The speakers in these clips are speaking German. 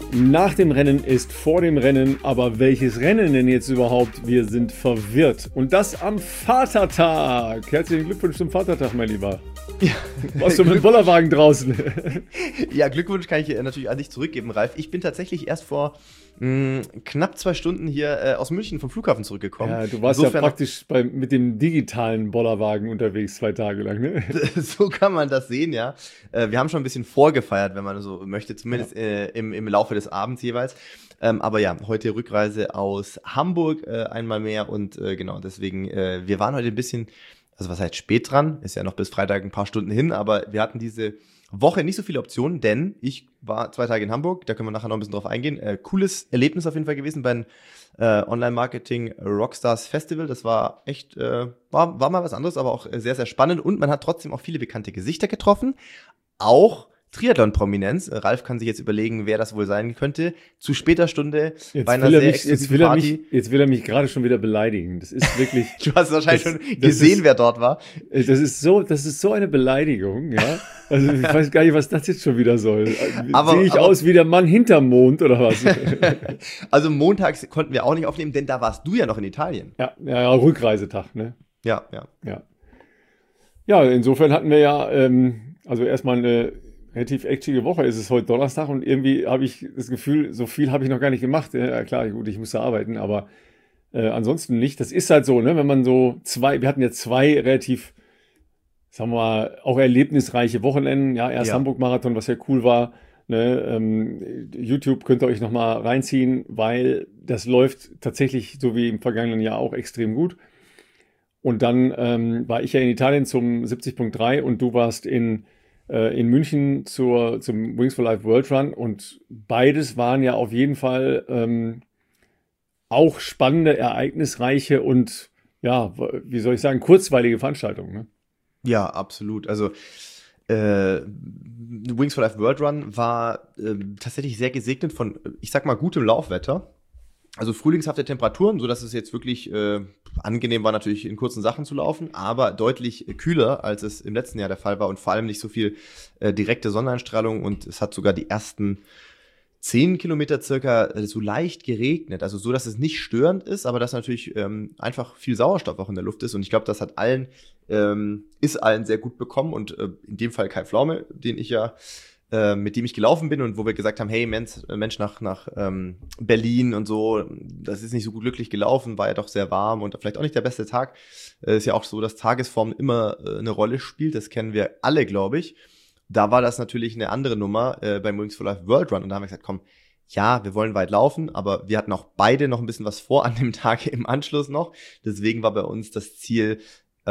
Nach dem Rennen ist vor dem Rennen, aber welches Rennen denn jetzt überhaupt? Wir sind verwirrt. Und das am Vatertag. Herzlichen Glückwunsch zum Vatertag, mein Lieber. Ja. Warst du mit dem Bollerwagen draußen? Ja, Glückwunsch kann ich natürlich an dich zurückgeben, Ralf. Ich bin tatsächlich erst vor knapp 2 Stunden hier aus München vom Flughafen zurückgekommen. Ja, du warst insofern ja praktisch mit dem digitalen Bollerwagen unterwegs 2 Tage lang, ne? So kann man das sehen, ja. Wir haben schon ein bisschen vorgefeiert, wenn man so möchte, zumindest im Laufe des Abends jeweils. Aber ja, heute Rückreise aus Hamburg einmal mehr und genau, deswegen, wir waren heute ein bisschen, also was heißt spät dran, ist ja noch bis Freitag ein paar Stunden hin, aber wir hatten diese Woche nicht so viele Optionen, denn ich war 2 Tage in Hamburg, da können wir nachher noch ein bisschen drauf eingehen. Cooles Erlebnis auf jeden Fall gewesen beim Online-Marketing Rockstars Festival. Das war echt, war mal was anderes, aber auch sehr, sehr spannend und man hat trotzdem auch viele bekannte Gesichter getroffen. Auch Triathlon-Prominenz. Ralf kann sich jetzt überlegen, wer das wohl sein könnte. Zu später Stunde bei einer sehr exklusiven Party. Jetzt will er mich gerade schon wieder beleidigen. Das ist wirklich. Du hast wahrscheinlich schon gesehen, wer dort war. Das ist so eine Beleidigung, ja. Also ich weiß gar nicht, was das jetzt schon wieder soll. Sehe ich aus wie der Mann hinterm Mond oder was? Also montags konnten wir auch nicht aufnehmen, denn da warst du ja noch in Italien. Ja, Rückreisetag, ne? Ja. Ja, insofern hatten wir ja, also erstmal eine relativ actige Woche. Es ist heute Donnerstag und irgendwie habe ich das Gefühl, so viel habe ich noch gar nicht gemacht. Ja, klar, gut, ich musste arbeiten, aber ansonsten nicht. Das ist halt so, ne, wenn man so wir hatten ja 2 relativ, sagen wir mal, auch erlebnisreiche Wochenenden. Ja, erst Hamburg-Marathon, was ja cool war. Ne, YouTube könnt ihr euch nochmal reinziehen, weil das läuft tatsächlich, so wie im vergangenen Jahr, auch extrem gut. Und dann war ich ja in Italien zum 70.3 und du warst in München zum Wings for Life World Run und beides waren ja auf jeden Fall auch spannende, ereignisreiche und ja, wie soll ich sagen, kurzweilige Veranstaltungen. Ne? Ja, absolut. Also Wings for Life World Run war tatsächlich sehr gesegnet von, ich sag mal, gutem Laufwetter. Also frühlingshafte Temperaturen, sodass es jetzt wirklich angenehm war, natürlich in kurzen Sachen zu laufen, aber deutlich kühler, als es im letzten Jahr der Fall war und vor allem nicht so viel direkte Sonneneinstrahlung und es hat sogar die ersten 10 Kilometer circa so leicht geregnet, also so, dass es nicht störend ist, aber dass natürlich einfach viel Sauerstoff auch in der Luft ist und ich glaube, das hat ist allen sehr gut bekommen und in dem Fall Kai Pflaume, mit dem ich gelaufen bin und wo wir gesagt haben, hey Mensch nach Berlin und so, das ist nicht so gut glücklich gelaufen, war ja doch sehr warm und vielleicht auch nicht der beste Tag. Ist ja auch so, dass Tagesform immer eine Rolle spielt, das kennen wir alle, glaube ich. Da war das natürlich eine andere Nummer beim Wings for Life World Run und da haben wir gesagt, komm, ja, wir wollen weit laufen, aber wir hatten auch beide noch ein bisschen was vor an dem Tag im Anschluss noch. Deswegen war bei uns das Ziel,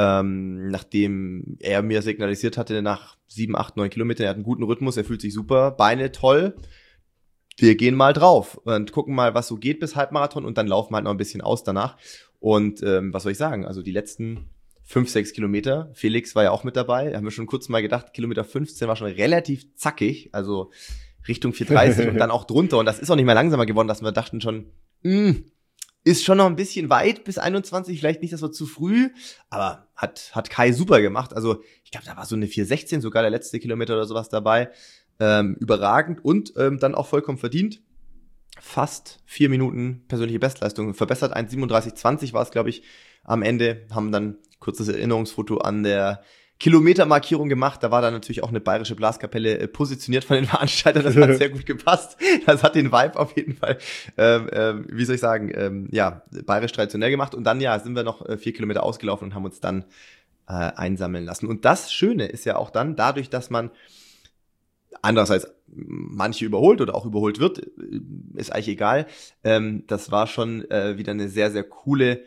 nachdem er mir signalisiert hatte, nach 7, 8, 9 Kilometern, er hat einen guten Rhythmus, er fühlt sich super, Beine toll, wir gehen mal drauf und gucken mal, was so geht bis Halbmarathon und dann laufen wir halt noch ein bisschen aus danach. Und was soll ich sagen, also die letzten 5, 6 Kilometer, Felix war ja auch mit dabei, da haben wir schon kurz mal gedacht, Kilometer 15 war schon relativ zackig, also Richtung 4:30 und dann auch drunter und das ist auch nicht mehr langsamer geworden, dass wir dachten schon, ist schon noch ein bisschen weit bis 21, vielleicht nicht, das war zu früh, aber hat Kai super gemacht. Also ich glaube, da war so eine 4:16, sogar der letzte Kilometer oder sowas dabei. Überragend und dann auch vollkommen verdient. Fast 4 Minuten persönliche Bestleistung. Verbessert 1:37:20 war es, glaube ich, am Ende. Haben dann kurzes Erinnerungsfoto an der Kilometermarkierung gemacht, da war dann natürlich auch eine bayerische Blaskapelle positioniert von den Veranstaltern, das hat sehr gut gepasst, das hat den Vibe auf jeden Fall, wie soll ich sagen, bayerisch traditionell gemacht und dann sind wir noch 4 Kilometer ausgelaufen und haben uns dann einsammeln lassen und das Schöne ist ja auch dann, dadurch, dass man andererseits manche überholt oder auch überholt wird, ist eigentlich egal, das war schon wieder eine sehr, sehr coole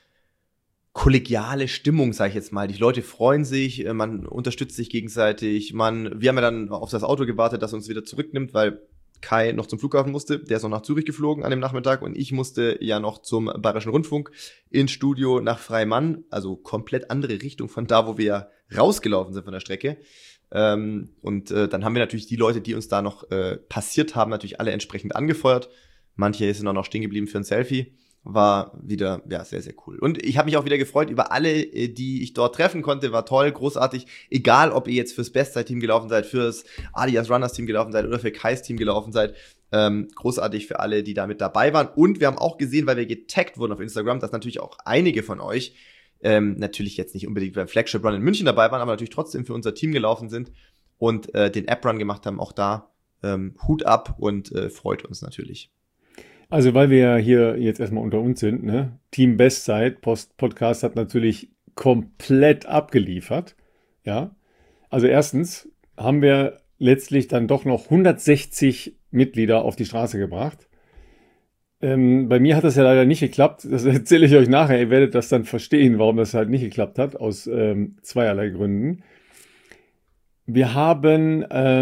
kollegiale Stimmung, sage ich jetzt mal. Die Leute freuen sich, man unterstützt sich gegenseitig. Wir haben ja dann auf das Auto gewartet, das uns wieder zurücknimmt, weil Kai noch zum Flughafen musste. Der ist noch nach Zürich geflogen an dem Nachmittag und ich musste ja noch zum Bayerischen Rundfunk ins Studio nach Freimann, also komplett andere Richtung von da, wo wir ja rausgelaufen sind von der Strecke. Dann haben wir natürlich die Leute, die uns da noch passiert haben, natürlich alle entsprechend angefeuert. Manche sind auch noch stehen geblieben für ein Selfie. war wieder sehr, sehr cool. Und ich habe mich auch wieder gefreut über alle, die ich dort treffen konnte. War toll, großartig. Egal, ob ihr jetzt fürs Bestzeit-Team gelaufen seid, fürs Adidas Runners-Team gelaufen seid oder für Kais Team gelaufen seid. Großartig für alle, die da mit dabei waren. Und wir haben auch gesehen, weil wir getaggt wurden auf Instagram, dass natürlich auch einige von euch natürlich jetzt nicht unbedingt beim Flagship Run in München dabei waren, aber natürlich trotzdem für unser Team gelaufen sind und den App-Run gemacht haben. Auch da Hut ab und freut uns natürlich. Also weil wir ja hier jetzt erstmal unter uns sind, ne? Team Bestzeit, Podcast hat natürlich komplett abgeliefert. Ja. Also erstens haben wir letztlich dann doch noch 160 Mitglieder auf die Straße gebracht. Bei mir hat das ja leider nicht geklappt. Das erzähle ich euch nachher. Ihr werdet das dann verstehen, warum das halt nicht geklappt hat, aus zweierlei Gründen. Wir haben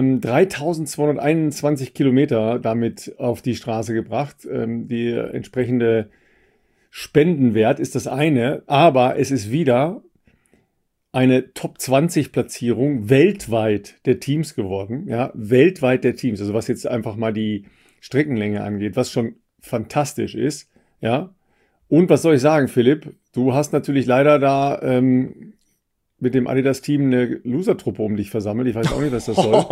3221 Kilometer damit auf die Straße gebracht. Der entsprechende Spendenwert ist das eine, aber es ist wieder eine Top-20-Platzierung weltweit der Teams geworden. Ja, weltweit der Teams. Also was jetzt einfach mal die Streckenlänge angeht, was schon fantastisch ist. Ja. Und was soll ich sagen, Philipp? Du hast natürlich leider da mit dem Adidas-Team eine Loser-Truppe um dich versammelt. Ich weiß auch nicht, was das soll.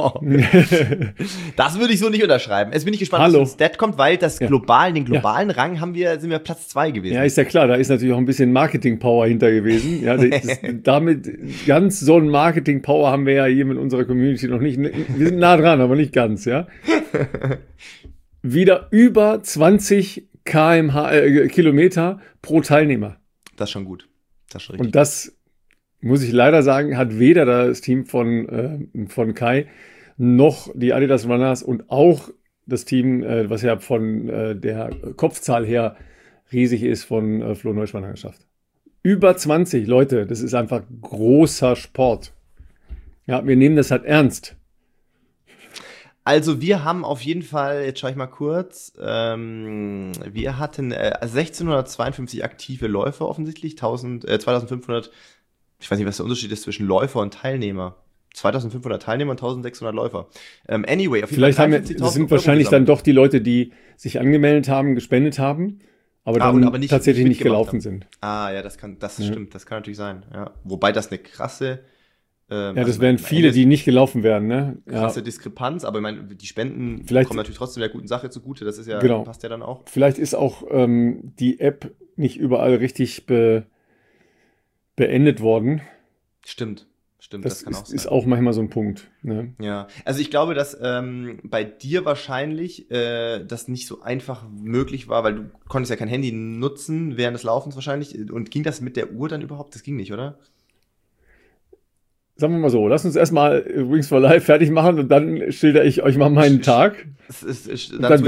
Das würde ich so nicht unterschreiben. Jetzt bin ich gespannt, Hallo. was für ein Stat kommt, weil den globalen Rang sind wir Platz 2 gewesen. Ja, ist ja klar. Da ist natürlich auch ein bisschen Marketing-Power hinter gewesen. Ja, damit ganz so ein Marketing-Power haben wir ja hier mit unserer Community noch nicht. Wir sind nah dran, aber nicht ganz, ja. Wieder über 20 Kilometer pro Teilnehmer. Das ist schon gut. Das ist schon richtig. Und das, muss ich leider sagen, hat weder das Team von Kai noch die Adidas Runners und auch das Team, was ja von der Kopfzahl her riesig ist, von Flo Neuschwander geschafft. Über 20 Leute, das ist einfach großer Sport. Ja, wir nehmen das halt ernst. Also wir haben auf jeden Fall, jetzt schaue ich mal kurz, wir hatten 1652 aktive Läufer offensichtlich, 2500. Ich weiß nicht, was der Unterschied ist zwischen Läufer und Teilnehmer. 2500 Teilnehmer und 1600 Läufer. Anyway, auf jeden Vielleicht Fall. Das sind wahrscheinlich dann doch die Leute, die sich angemeldet haben, gespendet haben, aber dann aber tatsächlich nicht gelaufen sind. Ah, ja, stimmt, das kann natürlich sein. Ja. Wobei das eine krasse. Das wären viele, die nicht gelaufen wären, ne? Krasse Diskrepanz, aber ich meine, die Spenden kommen natürlich trotzdem der guten Sache zugute. Das ist ja, passt ja dann auch. Vielleicht ist auch die App nicht überall richtig beendet worden. Stimmt, das kann auch sein. Ist auch manchmal so ein Punkt. Ne? Ja, also ich glaube, dass bei dir wahrscheinlich das nicht so einfach möglich war, weil du konntest ja kein Handy nutzen während des Laufens wahrscheinlich. Und ging das mit der Uhr dann überhaupt? Das ging nicht, oder? Sagen wir mal so, lass uns erstmal Wings for Life fertig machen und dann schilder ich euch mal meinen Tag. Dann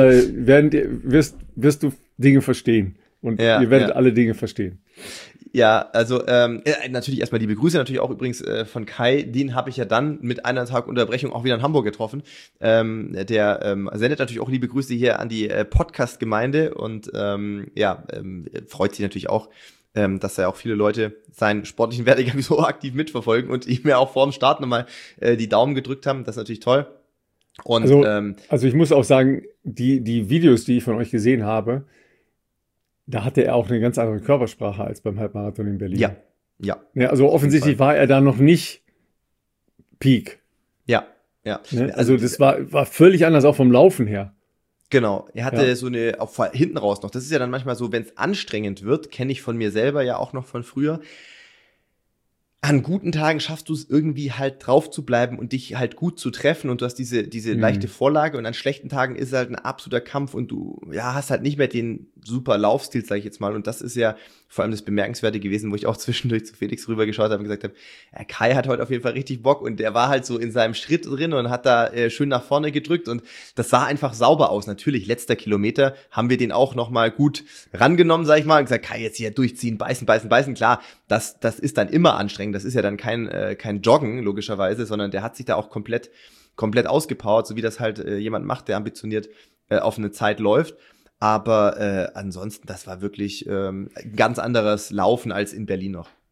wirst du Dinge verstehen. Und ihr werdet alle Dinge verstehen. Ja, also natürlich erstmal liebe Grüße, natürlich auch übrigens von Kai. Den habe ich ja dann mit einer Tag Unterbrechung auch wieder in Hamburg getroffen. Der sendet natürlich auch liebe Grüße hier an die Podcast-Gemeinde und freut sich natürlich auch, dass ja auch viele Leute seinen sportlichen Werdegang so aktiv mitverfolgen und ihm ja auch vor dem Start nochmal die Daumen gedrückt haben. Das ist natürlich toll. Und, also ich muss auch sagen, die Videos, die ich von euch gesehen habe, da hatte er auch eine ganz andere Körpersprache als beim Halbmarathon in Berlin. Ja. Also offensichtlich war er da noch nicht Peak. Ja. Ne? Also das war völlig anders, auch vom Laufen her. Genau, er hatte so eine, auch hinten raus noch, das ist ja dann manchmal so, wenn es anstrengend wird, kenne ich von mir selber ja auch noch von früher, an guten Tagen schaffst du es irgendwie halt drauf zu bleiben und dich halt gut zu treffen und du hast diese leichte Vorlage und an schlechten Tagen ist es halt ein absoluter Kampf und du hast halt nicht mehr den super Laufstil, sage ich jetzt mal, und das ist ja vor allem das Bemerkenswerte gewesen, wo ich auch zwischendurch zu Felix rübergeschaut habe und gesagt habe, Kai hat heute auf jeden Fall richtig Bock und der war halt so in seinem Schritt drin und hat da schön nach vorne gedrückt und das sah einfach sauber aus. Natürlich, letzter Kilometer haben wir den auch nochmal gut rangenommen, sag ich mal, und gesagt, Kai, jetzt hier durchziehen, beißen, klar, das ist dann immer anstrengend, das ist ja dann kein Joggen, logischerweise, sondern der hat sich da auch komplett ausgepowert, so wie das halt jemand macht, der ambitioniert auf eine Zeit läuft. Aber ansonsten, das war wirklich ganz anderes Laufen als in Berlin noch.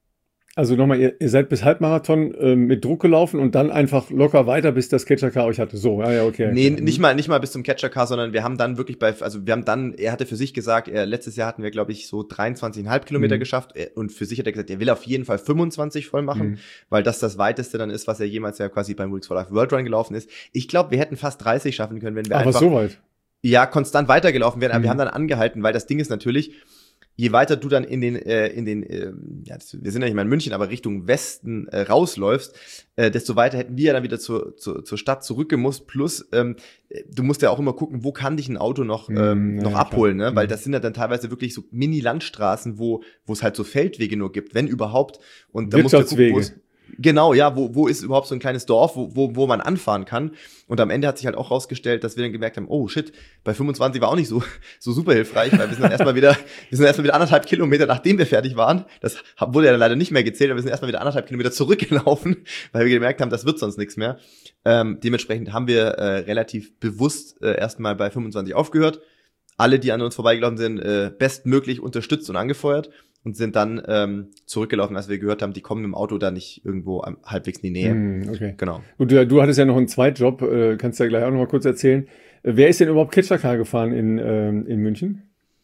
Also nochmal, ihr seid bis Halbmarathon mit Druck gelaufen und dann einfach locker weiter, bis das Catcher-Car euch hatte. So, ja, okay. Nee, nicht mal bis zum Catcher-Car, sondern wir haben dann wirklich er hatte für sich gesagt, letztes Jahr hatten wir, glaube ich, so 23,5 Kilometer geschafft und für sich hat er gesagt, er will auf jeden Fall 25 voll machen, weil das weiteste dann ist, was er jemals ja quasi beim Wings for Life World Run gelaufen ist. Ich glaube, wir hätten fast 30 schaffen können, wenn wir einfach so weit. Ja, konstant weitergelaufen wären, aber wir haben dann angehalten, weil das Ding ist natürlich, je weiter du dann wir sind ja nicht mehr in München, aber Richtung Westen rausläufst, desto weiter hätten wir ja dann wieder zur Stadt zurückgemusst. Plus, du musst ja auch immer gucken, wo kann dich ein Auto noch abholen, ne? Weil das sind ja dann teilweise wirklich so Mini-Landstraßen, wo es halt so Feldwege nur gibt, wenn überhaupt. Und da musst du gucken, genau, ja, wo ist überhaupt so ein kleines Dorf, wo man anfahren kann. Und am Ende hat sich halt auch rausgestellt, dass wir dann gemerkt haben, oh shit, bei 25 war auch nicht so super hilfreich, weil wir sind erstmal wieder 1,5 Kilometer, nachdem wir fertig waren. Das wurde ja leider nicht mehr gezählt, aber wir sind erstmal wieder 1,5 Kilometer zurückgelaufen, weil wir gemerkt haben, das wird sonst nichts mehr. Dementsprechend haben wir relativ bewusst erstmal bei 25 aufgehört. Alle, die an uns vorbeigelaufen sind, bestmöglich unterstützt und angefeuert. Und sind dann zurückgelaufen, als wir gehört haben, die kommen im Auto da nicht irgendwo halbwegs in die Nähe. Okay. Genau. Und du hattest ja noch einen Zweitjob, kannst du ja gleich auch noch mal kurz erzählen. Wer ist denn überhaupt Catcher-Car gefahren in München?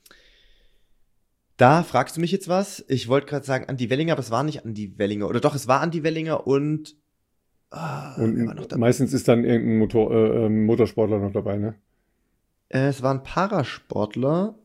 Da fragst du mich jetzt was. Ich wollte gerade sagen Andi Wellinger, aber es war nicht Andi Wellinger. Oder doch, es war Andi Wellinger und wer war noch dabei? Meistens ist dann irgendein Motorsportler noch dabei, ne? Es war ein Parasportler.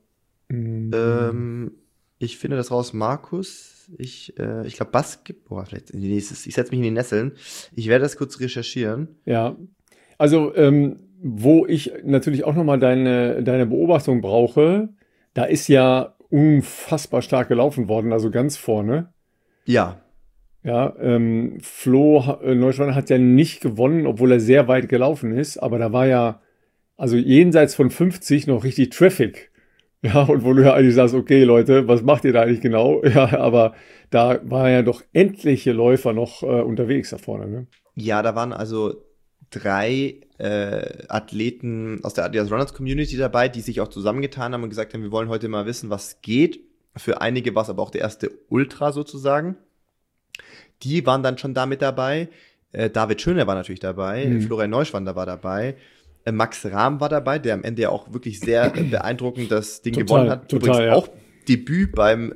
Ich finde das raus, Markus. Ich glaube Basketball. Ich setze mich in die Nesseln. Ich werde das kurz recherchieren. Ja, also wo ich natürlich auch nochmal deine Beobachtung brauche, da ist ja unfassbar stark gelaufen worden, also ganz vorne. Ja. Ja, Flo Neuschwander hat ja nicht gewonnen, obwohl er sehr weit gelaufen ist, aber da war ja, also jenseits von 50 noch richtig Traffic. Ja, und wo du ja eigentlich sagst, okay, Leute, was macht ihr da eigentlich genau? Ja, aber da waren ja doch etliche Läufer noch unterwegs da vorne, ne? Ja, da waren also 3 Athleten aus der Adidas Runners Community dabei, die sich auch zusammengetan haben und gesagt haben, wir wollen heute mal wissen, was geht. Für einige war es aber auch der erste Ultra sozusagen. Die waren dann schon da mit dabei. David Schöner war natürlich dabei, Florian Neuschwander war dabei. Max Rahm war dabei, der am Ende ja auch wirklich sehr beeindruckend das Ding gewonnen hat. Übrigens ja. auch Debüt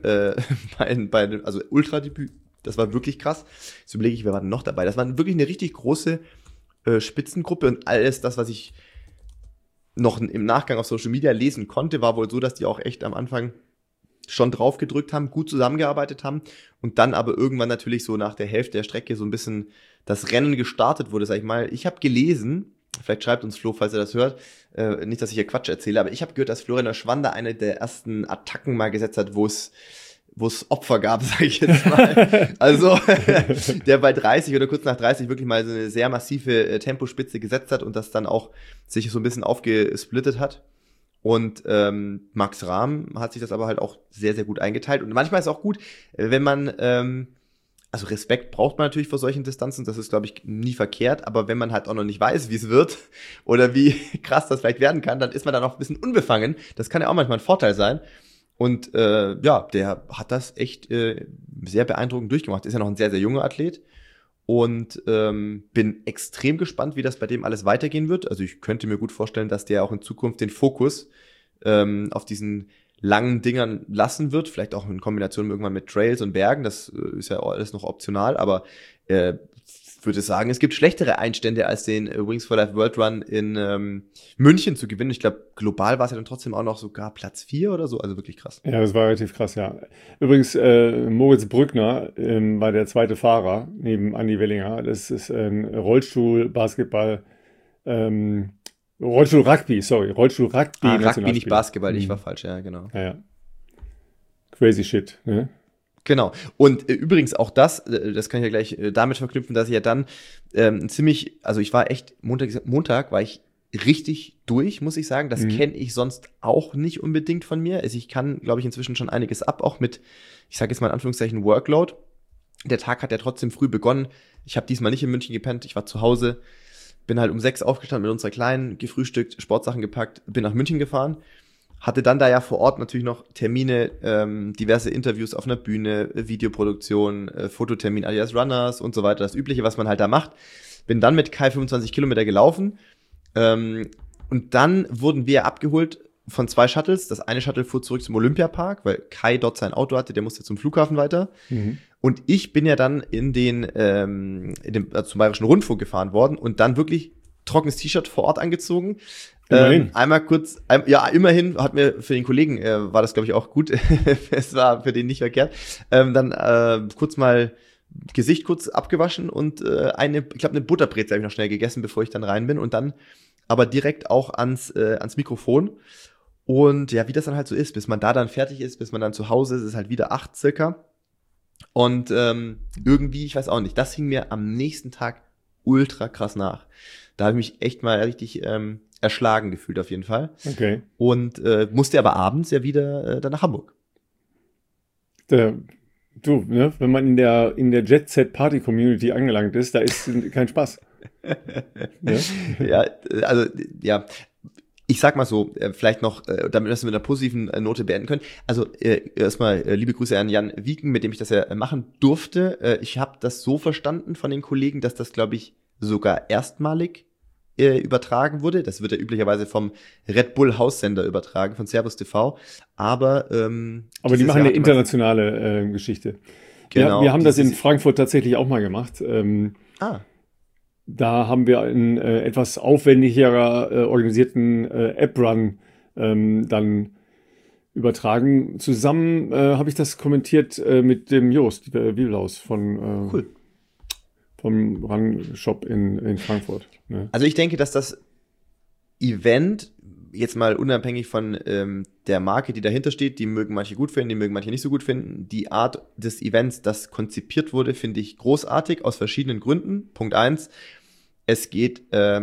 also Ultra-Debüt. Das war wirklich krass. Jetzt überlege ich, wer war denn noch dabei? Das war wirklich eine richtig große Spitzengruppe und alles das, was ich noch im Nachgang auf Social Media lesen konnte, war wohl so, dass die auch echt am Anfang schon drauf gedrückt haben, gut zusammengearbeitet haben und dann aber irgendwann natürlich so nach der Hälfte der Strecke so ein bisschen das Rennen gestartet wurde, sag ich mal. Ich habe gelesen, vielleicht schreibt uns Flo, falls er das hört, nicht, dass ich hier Quatsch erzähle, aber ich habe gehört, dass Florian Neuschwander eine der ersten Attacken mal gesetzt hat, wo es Opfer gab, sage ich jetzt mal. Also der bei 30 oder kurz nach 30 wirklich mal so eine sehr massive Tempospitze gesetzt hat und das dann auch sich so ein bisschen aufgesplittet hat. Und Max Rahm hat sich das aber halt auch sehr, sehr gut eingeteilt. Und manchmal ist es auch gut, wenn man also Respekt braucht man natürlich vor solchen Distanzen, das ist, glaube ich, nie verkehrt, aber wenn man halt auch noch nicht weiß, wie es wird oder wie krass das vielleicht werden kann, dann ist man dann auch ein bisschen unbefangen. Das kann ja auch manchmal ein Vorteil sein. Und der hat das echt sehr beeindruckend durchgemacht. Ist ja noch ein sehr, sehr junger Athlet. Und bin extrem gespannt, wie das bei dem alles weitergehen wird. Also ich könnte mir gut vorstellen, dass der auch in Zukunft den Fokus auf diesen langen Dingern lassen wird, vielleicht auch in Kombination irgendwann mit Trails und Bergen, das ist ja alles noch optional, aber würde sagen, es gibt schlechtere Einstände als den Wings for Life World Run in München zu gewinnen. Ich glaube, global war es ja dann trotzdem auch noch sogar Platz 4 oder so, also wirklich krass. Ja, das war relativ krass, ja. Übrigens, Moritz Brückner war der zweite Fahrer neben Andi Wellinger. Das ist ein Rollstuhl-Basketball, Rollstuhl-Rugby. Rugby, nicht Basketball, ich war falsch, ja, genau. Ja. Crazy shit, ne? Genau. Und übrigens auch das kann ich ja gleich damit verknüpfen, dass ich ja dann also ich war echt, Montag war ich richtig durch, muss ich sagen. Das kenne ich sonst auch nicht unbedingt von mir. Also ich kann, glaube ich, inzwischen schon einiges ab, auch mit, ich sage jetzt mal in Anführungszeichen, Workload. Der Tag hat ja trotzdem früh begonnen. Ich habe diesmal nicht in München gepennt, ich war zu Hause, bin halt um 6 aufgestanden mit unserer Kleinen, gefrühstückt, Sportsachen gepackt, bin nach München gefahren, hatte dann da ja vor Ort natürlich noch Termine, diverse Interviews auf einer Bühne, Videoproduktion, Fototermin alias Runners und so weiter, das Übliche, was man halt da macht. Bin dann mit Kai 25 Kilometer gelaufen und dann wurden wir abgeholt von 2 Shuttles. Das eine Shuttle fuhr zurück zum Olympiapark, weil Kai dort sein Auto hatte, der musste zum Flughafen weiter. Mhm. Und ich bin ja dann zum Bayerischen Rundfunk gefahren worden und dann wirklich trockenes T-Shirt vor Ort angezogen. Einmal kurz, immerhin hat mir für den Kollegen, war das glaube ich auch gut, es war für den nicht verkehrt, dann kurz mal Gesicht kurz abgewaschen und eine Butterbrezel habe ich noch schnell gegessen, bevor ich dann rein bin und dann aber direkt auch ans Mikrofon. Und ja, wie das dann halt so ist, bis man da dann fertig ist, bis man dann zu Hause ist, ist halt wieder 8 circa. Und irgendwie, ich weiß auch nicht, das hing mir am nächsten Tag ultra krass nach. Da habe ich mich echt mal richtig erschlagen gefühlt auf jeden Fall. Okay. Und musste aber abends ja wieder dann nach Hamburg. Du, ne, wenn man in der Jet-Set-Party-Community angelangt ist, da ist kein Spaß. Ja? Ja, also, ja. Ich sag mal so, vielleicht noch, damit wir es mit einer positiven Note beenden können. Also erstmal liebe Grüße an Jan Wieken, mit dem ich das ja machen durfte. Ich habe das so verstanden von den Kollegen, dass das, glaube ich, sogar erstmalig übertragen wurde. Das wird ja üblicherweise vom Red Bull Haussender übertragen, von Servus TV. Aber die machen eine internationale Geschichte. Genau. Wir haben das in Frankfurt tatsächlich auch mal gemacht. Da haben wir einen etwas aufwendigerer organisierten App-Run dann übertragen. Zusammen habe ich das kommentiert mit dem Jost Wieblaus vom Run-Shop in Frankfurt. Ne? Also ich denke, dass das Event, jetzt mal unabhängig von der Marke, die dahinter steht, die mögen manche gut finden, die mögen manche nicht so gut finden. Die Art des Events, das konzipiert wurde, finde ich großartig, aus verschiedenen Gründen. Punkt 1, es geht,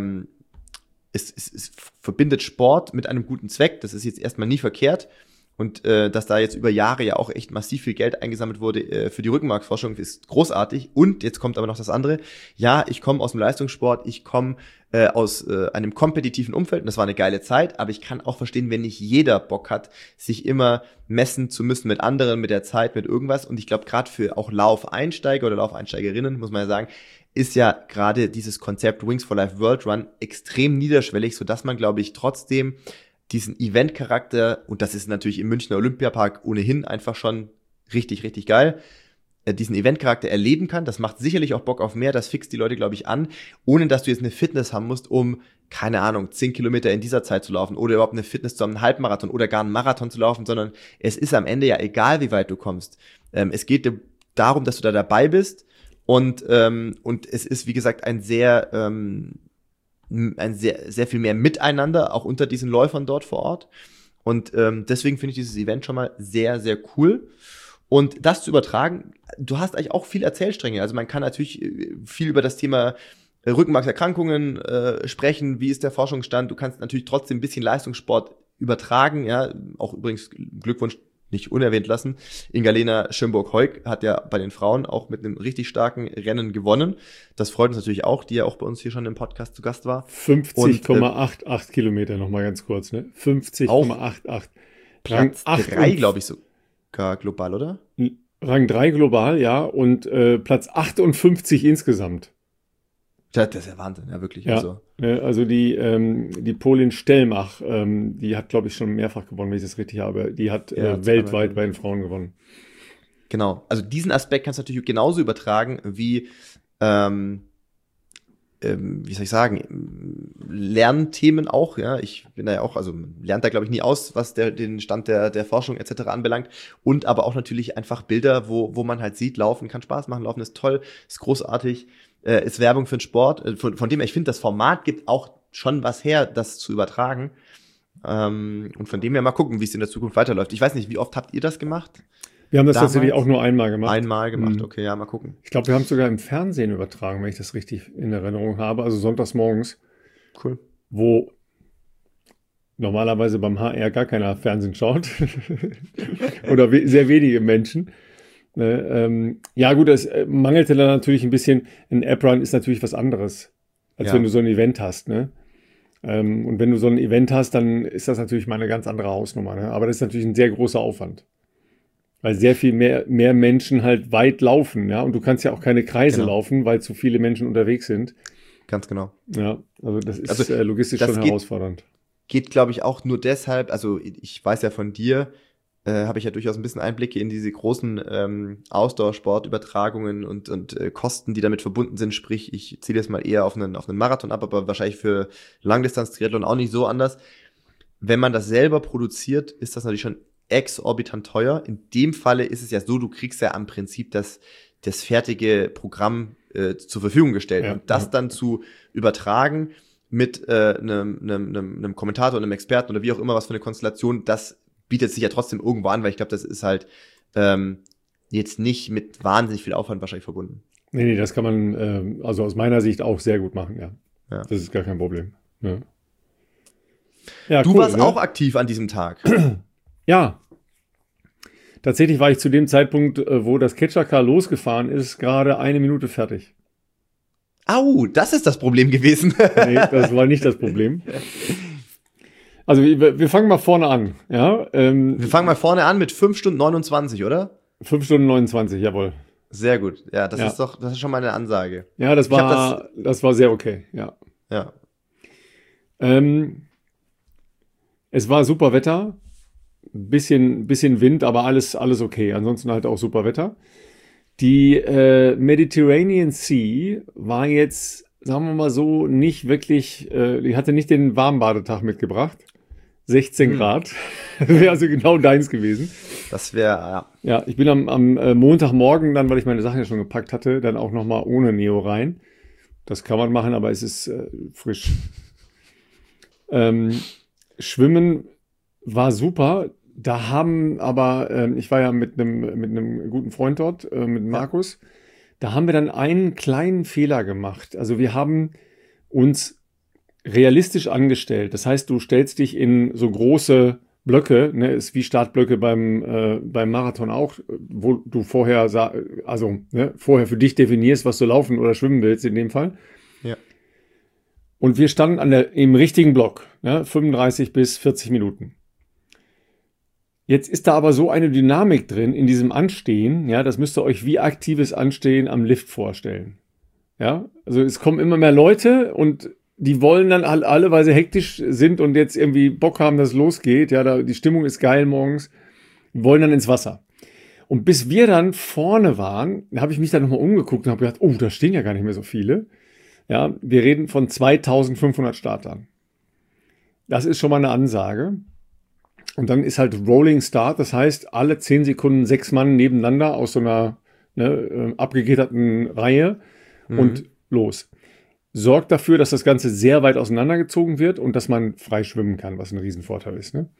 es verbindet Sport mit einem guten Zweck. Das ist jetzt erstmal nie verkehrt. Und dass da jetzt über Jahre ja auch echt massiv viel Geld eingesammelt wurde für die Rückenmarksforschung, ist großartig. Und jetzt kommt aber noch das andere. Ja, ich komme aus dem Leistungssport, ich komme aus einem kompetitiven Umfeld und das war eine geile Zeit, aber ich kann auch verstehen, wenn nicht jeder Bock hat, sich immer messen zu müssen mit anderen, mit der Zeit, mit irgendwas. Und ich glaube, gerade für auch Laufeinsteiger oder Laufeinsteigerinnen, muss man ja sagen, ist ja gerade dieses Konzept Wings for Life World Run extrem niederschwellig, sodass man, glaube ich, trotzdem diesen Event-Charakter, und das ist natürlich im Münchner Olympiapark ohnehin einfach schon richtig, richtig geil, diesen Event-Charakter erleben kann. Das macht sicherlich auch Bock auf mehr, das fixt die Leute, glaube ich, an, ohne dass du jetzt eine Fitness haben musst, um, keine Ahnung, 10 Kilometer in dieser Zeit zu laufen oder überhaupt eine Fitness zu einem Halbmarathon oder gar einen Marathon zu laufen, sondern es ist am Ende ja egal, wie weit du kommst. Es geht darum, dass du da dabei bist und es ist, wie gesagt, ein sehr viel mehr Miteinander, auch unter diesen Läufern dort vor Ort. Und deswegen finde ich dieses Event schon mal sehr, sehr cool. Und das zu übertragen, du hast eigentlich auch viel Erzählstränge. Also man kann natürlich viel über das Thema Rückenmarkserkrankungen sprechen. Wie ist der Forschungsstand? Du kannst natürlich trotzdem ein bisschen Leistungssport übertragen. Ja, auch übrigens Glückwunsch nicht unerwähnt lassen. Inga-Lena Schönburg-Heuk hat ja bei den Frauen auch mit einem richtig starken Rennen gewonnen. Das freut uns natürlich auch, die ja auch bei uns hier schon im Podcast zu Gast war. 50,88 Kilometer, nochmal ganz kurz, ne? 50,88. Platz 3, glaube ich, sogar global, oder? Rang 3 global, ja, und Platz 58 insgesamt. Das ist ja Wahnsinn, ja, wirklich. Ja, also die Polin Stellmach, die hat, glaube ich, schon mehrfach gewonnen, wenn ich das richtig habe. Die hat weltweit bei den Frauen gewonnen. Genau, also diesen Aspekt kannst du natürlich genauso übertragen wie, wie soll ich sagen, Lernthemen auch. Ja, ich bin da ja auch, also lernt da, glaube ich, nie aus, was den Stand der Forschung etc. anbelangt. Und aber auch natürlich einfach Bilder, wo man halt sieht, Laufen kann Spaß machen, Laufen ist toll, ist großartig. Ist Werbung für den Sport, von dem her, ich finde, das Format gibt auch schon was her, das zu übertragen. Und von dem her mal gucken, wie es in der Zukunft weiterläuft. Ich weiß nicht, wie oft habt ihr das gemacht? Wir haben das tatsächlich auch nur einmal gemacht. Einmal gemacht, okay, ja, mal gucken. Ich glaube, wir haben es sogar im Fernsehen übertragen, wenn ich das richtig in Erinnerung habe, also sonntags morgens. Cool. Wo normalerweise beim HR gar keiner Fernsehen schaut. Oder sehr wenige Menschen. Ja gut, es mangelte da natürlich ein bisschen. Ein App-Run ist natürlich was anderes, als wenn du so ein Event hast. Ne? Und wenn du so ein Event hast, dann ist das natürlich mal eine ganz andere Hausnummer. Ne? Aber das ist natürlich ein sehr großer Aufwand. Weil sehr viel mehr Menschen halt weit laufen. Ja? Und du kannst ja auch keine Kreise laufen, weil zu viele Menschen unterwegs sind. Ganz genau. Ja, also das ist logistisch schon herausfordernd. Geht, glaube ich, auch nur deshalb, also ich weiß ja von dir, habe ich ja durchaus ein bisschen Einblicke in diese großen Ausdauersportübertragungen und Kosten, die damit verbunden sind. Sprich, ich ziehe das mal eher auf einen Marathon ab, aber wahrscheinlich für Langdistanz-Triathlon auch nicht so anders. Wenn man das selber produziert, ist das natürlich schon exorbitant teuer. In dem Falle ist es ja so, du kriegst ja am Prinzip das fertige Programm zur Verfügung gestellt. Ja, und das dann zu übertragen mit einem Kommentator, einem Experten oder wie auch immer, was für eine Konstellation, das bietet sich ja trotzdem irgendwo an, weil ich glaube, das ist halt jetzt nicht mit wahnsinnig viel Aufwand wahrscheinlich verbunden. Nee, das kann man also aus meiner Sicht auch sehr gut machen, ja. Das ist gar kein Problem. Ja. Ja, du warst auch aktiv an diesem Tag. Ja. Tatsächlich war ich zu dem Zeitpunkt, wo das Catcher-Car losgefahren ist, gerade 1 Minute fertig. Au, das ist das Problem gewesen. Nee, das war nicht das Problem. Also wir fangen mal vorne an. Ja, wir fangen mal vorne an mit 5 Stunden 29, oder? 5 Stunden 29, jawohl. Sehr gut. Ja, das ist schon mal eine Ansage. Ja, das war sehr okay, ja. Ja. Es war super Wetter. Bisschen Wind, aber alles okay. Ansonsten halt auch super Wetter. Die Mediterranean Sea war jetzt, sagen wir mal so, nicht wirklich, die hatte nicht den Warmbadetag mitgebracht. 16 Grad. Das wäre also genau deins gewesen. Das wäre, ja. Ja, ich bin am Montagmorgen dann, weil ich meine Sachen ja schon gepackt hatte, dann auch nochmal ohne Neo rein. Das kann man machen, aber es ist frisch. Schwimmen war super. Da haben aber, ich war ja mit einem guten Freund dort, mit Markus, da haben wir dann einen kleinen Fehler gemacht. Also wir haben uns realistisch angestellt. Das heißt, du stellst dich in so große Blöcke, ne, ist wie Startblöcke beim Marathon auch, wo du vorher vorher für dich definierst, was du laufen oder schwimmen willst in dem Fall. Ja. Und wir standen im richtigen Block, ne, 35 bis 40 Minuten. Jetzt ist da aber so eine Dynamik drin in diesem Anstehen, ja, das müsst ihr euch wie aktives Anstehen am Lift vorstellen. Ja, also es kommen immer mehr Leute und die wollen dann alle, weil sie hektisch sind und jetzt irgendwie Bock haben, dass es losgeht, ja, die Stimmung ist geil morgens, wollen dann ins Wasser. Und bis wir dann vorne waren, habe ich mich dann nochmal umgeguckt und habe gedacht, oh, da stehen ja gar nicht mehr so viele. Ja, wir reden von 2500 Startern. Das ist schon mal eine Ansage. Und dann ist halt Rolling Start, das heißt, alle 10 Sekunden 6 Mann nebeneinander aus so einer abgegitterten Reihe und los. Sorgt dafür, dass das Ganze sehr weit auseinandergezogen wird und dass man frei schwimmen kann, was ein Riesenvorteil ist. Ne?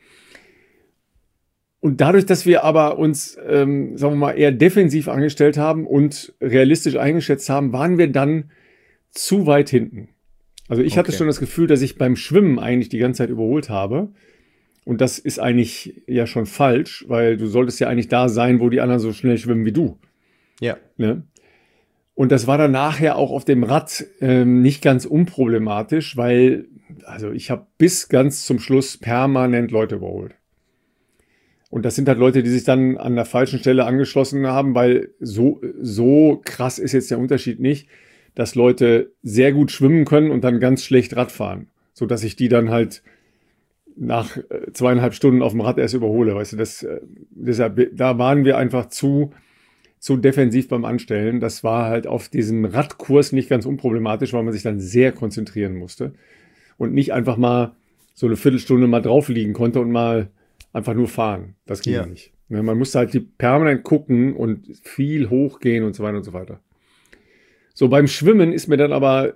Und dadurch, dass wir aber uns, sagen wir mal, eher defensiv angestellt haben und realistisch eingeschätzt haben, waren wir dann zu weit hinten. Also ich hatte schon das Gefühl, dass ich beim Schwimmen eigentlich die ganze Zeit überholt habe. Und das ist eigentlich ja schon falsch, weil du solltest ja eigentlich da sein, wo die anderen so schnell schwimmen wie du. Ja. Ne? Und das war dann nachher auch auf dem Rad nicht ganz unproblematisch, weil also ich habe bis ganz zum Schluss permanent Leute überholt. Und das sind halt Leute, die sich dann an der falschen Stelle angeschlossen haben, weil so krass ist jetzt der Unterschied nicht, dass Leute sehr gut schwimmen können und dann ganz schlecht Rad fahren, sodass ich die dann halt nach 2,5 Stunden auf dem Rad erst überhole, weißt du, deshalb, da waren wir einfach zu defensiv beim Anstellen. Das war halt auf diesem Radkurs nicht ganz unproblematisch, weil man sich dann sehr konzentrieren musste und nicht einfach mal so eine Viertelstunde mal drauf liegen konnte und mal einfach nur fahren. Das ging ja nicht. Man musste halt permanent gucken und viel hochgehen und so weiter und so weiter. So, beim Schwimmen ist mir dann aber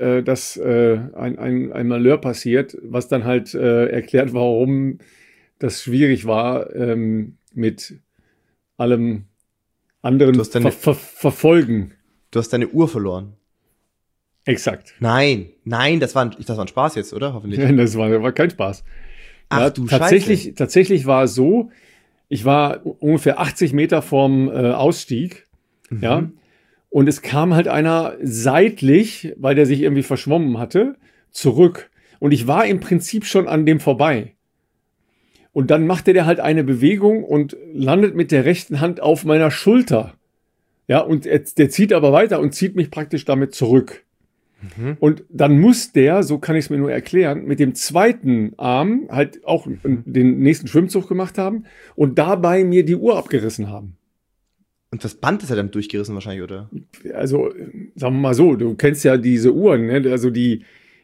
ein Malheur passiert, was dann halt erklärt, warum das schwierig war, mit allem anderen verfolgen. Du hast deine Uhr verloren. Exakt. Nein, das war ein Spaß jetzt, oder? Hoffentlich. Das war kein Spaß. Ach ja, du Scheiße. Tatsächlich war es so, ich war ungefähr 80 Meter vom Ausstieg, ja. Und es kam halt einer seitlich, weil der sich irgendwie verschwommen hatte, zurück. Und ich war im Prinzip schon an dem vorbei. Und dann machte der halt eine Bewegung und landet mit der rechten Hand auf meiner Schulter. Ja, und der zieht aber weiter und zieht mich praktisch damit zurück. Und dann muss der, so kann ich es mir nur erklären, mit dem zweiten Arm halt auch den nächsten Schwimmzug gemacht haben und dabei mir die Uhr abgerissen haben. Und das Band ist ja dann durchgerissen wahrscheinlich, oder? Also, sagen wir mal so, du kennst ja diese Uhren, ne? Also die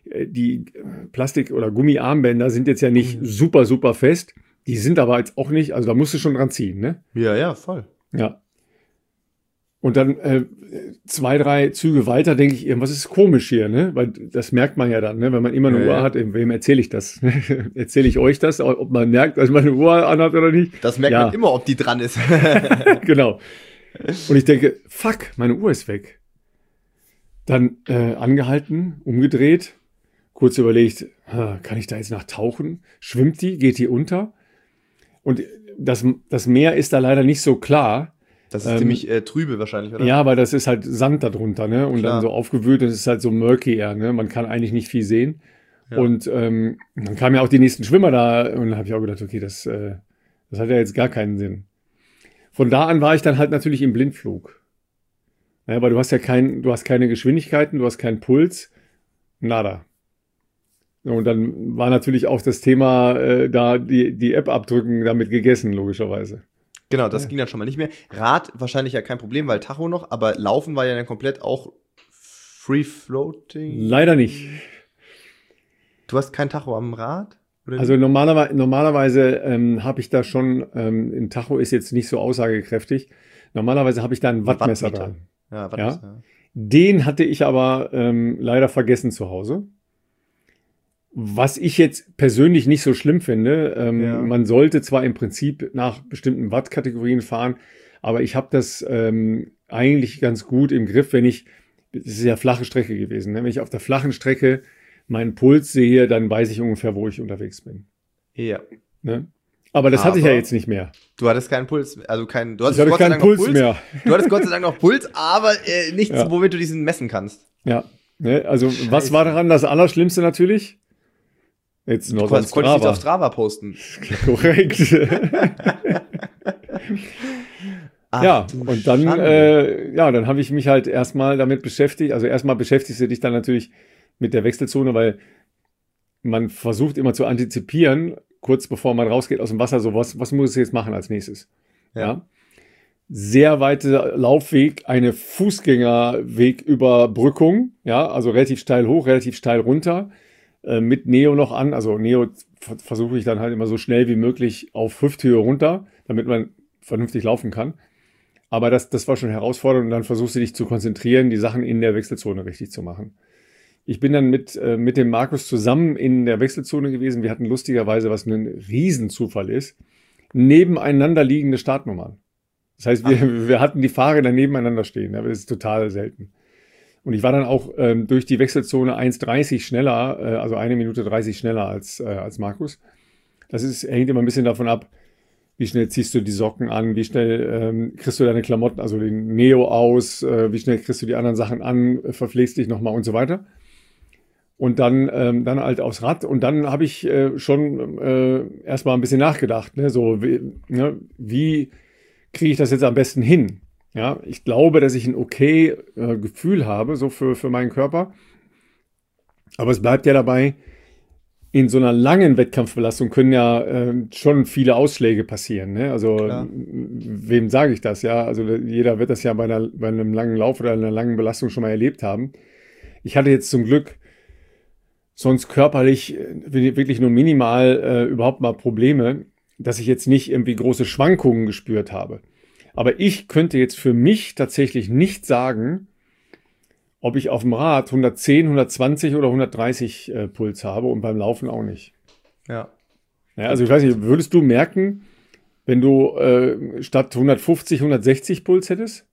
Plastik- oder Gummiarmbänder sind jetzt ja nicht super, super fest. Die sind aber jetzt auch nicht, also da musst du schon dran ziehen, ne? Ja, voll. Ja. Und dann 2, 3 Züge weiter denke ich, irgendwas ist komisch hier, ne? Weil das merkt man ja dann, ne? Wenn man immer eine Uhr hat, wem erzähle ich das? Erzähle ich euch das, ob man merkt, dass man eine Uhr anhat oder nicht? Das merkt man immer, ob die dran ist. Genau. Und ich denke, fuck, meine Uhr ist weg. Dann angehalten, umgedreht, kurz überlegt, kann ich da jetzt nach tauchen? Schwimmt die? Geht die unter? Und das Meer ist da leider nicht so klar. Das ist ziemlich trübe wahrscheinlich, oder? Ja, weil das ist halt Sand darunter, ne? Und dann so aufgewühlt und es ist halt so murky eher, ne? Man kann eigentlich nicht viel sehen. Ja. Und dann kamen ja auch die nächsten Schwimmer da und dann habe ich auch gedacht, okay, das hat ja jetzt gar keinen Sinn. Von da an war ich dann halt natürlich im Blindflug. Ja, weil du hast keine Geschwindigkeiten, du hast keinen Puls, nada. Und dann war natürlich auch das Thema, da die App abdrücken, damit gegessen, logischerweise. Genau, das ging dann schon mal nicht mehr. Rad wahrscheinlich ja kein Problem, weil Tacho noch, aber Laufen war ja dann komplett auch free-floating. Leider nicht. Du hast kein Tacho am Rad? Oder also normalerweise habe ich da schon, ein Tacho ist jetzt nicht so aussagekräftig. Normalerweise habe ich da ein Wattmesser dran. Ja, Wattmesser. Ja. Den hatte ich aber leider vergessen zu Hause. Was ich jetzt persönlich nicht so schlimm finde, man sollte zwar im Prinzip nach bestimmten Wattkategorien fahren, aber ich habe das eigentlich ganz gut im Griff, es ist ja flache Strecke gewesen, ne? Wenn ich auf der flachen Strecke meinen Puls sehe, dann weiß ich ungefähr, wo ich unterwegs bin. Ja. Ne? Aber das hatte ich ja jetzt nicht mehr. Du hattest keinen Puls, also du hattest Gott sei Dank Puls mehr. Du hattest Gott sei Dank noch Puls, aber nichts, womit du diesen messen kannst. Ja, ne? Also was war daran das Allerschlimmste natürlich? Jetzt noch konntest du nicht auf Strava posten. Korrekt. Ach, ja, und dann, dann habe ich mich halt erstmal damit beschäftigt. Also erstmal beschäftigst du dich dann natürlich mit der Wechselzone, weil man versucht immer zu antizipieren, kurz bevor man rausgeht aus dem Wasser, so was muss ich jetzt machen als nächstes? Ja. Sehr weiter Laufweg, eine Fußgängerwegüberbrückung, ja, also relativ steil hoch, relativ steil runter. Mit Neo noch an, also Neo versuche ich dann halt immer so schnell wie möglich auf Hüfthöhe runter, damit man vernünftig laufen kann. Aber das war schon herausfordernd und dann versuchst du dich zu konzentrieren, die Sachen in der Wechselzone richtig zu machen. Ich bin dann mit dem Markus zusammen in der Wechselzone gewesen. Wir hatten lustigerweise, was ein Riesenzufall ist, nebeneinander liegende Startnummern. Das heißt, wir hatten die Fahrer dann nebeneinander stehen, aber das ist total selten. Und ich war dann auch durch die Wechselzone 1,30 schneller, also 1 Minute 30 schneller als Markus. Hängt immer ein bisschen davon ab, wie schnell ziehst du die Socken an, wie schnell kriegst du deine Klamotten, also den Neo aus, wie schnell kriegst du die anderen Sachen an, verpflegst dich nochmal und so weiter. Und dann halt aufs Rad. Und dann habe ich schon erstmal ein bisschen nachgedacht, ne? So, wie kriege ich das jetzt am besten hin? Ja, ich glaube, dass ich ein okay Gefühl habe, so für meinen Körper. Aber es bleibt ja dabei, in so einer langen Wettkampfbelastung können ja schon viele Ausschläge passieren. Ne? Also wem sage ich das? Ja, also jeder wird das ja bei einem langen Lauf oder einer langen Belastung schon mal erlebt haben. Ich hatte jetzt zum Glück sonst körperlich wirklich nur minimal überhaupt mal Probleme, dass ich jetzt nicht irgendwie große Schwankungen gespürt habe. Aber ich könnte jetzt für mich tatsächlich nicht sagen, ob ich auf dem Rad 110, 120 oder 130 Puls habe und beim Laufen auch nicht. Ja. Also ich weiß nicht, würdest du merken, wenn du statt 150, 160 Puls hättest?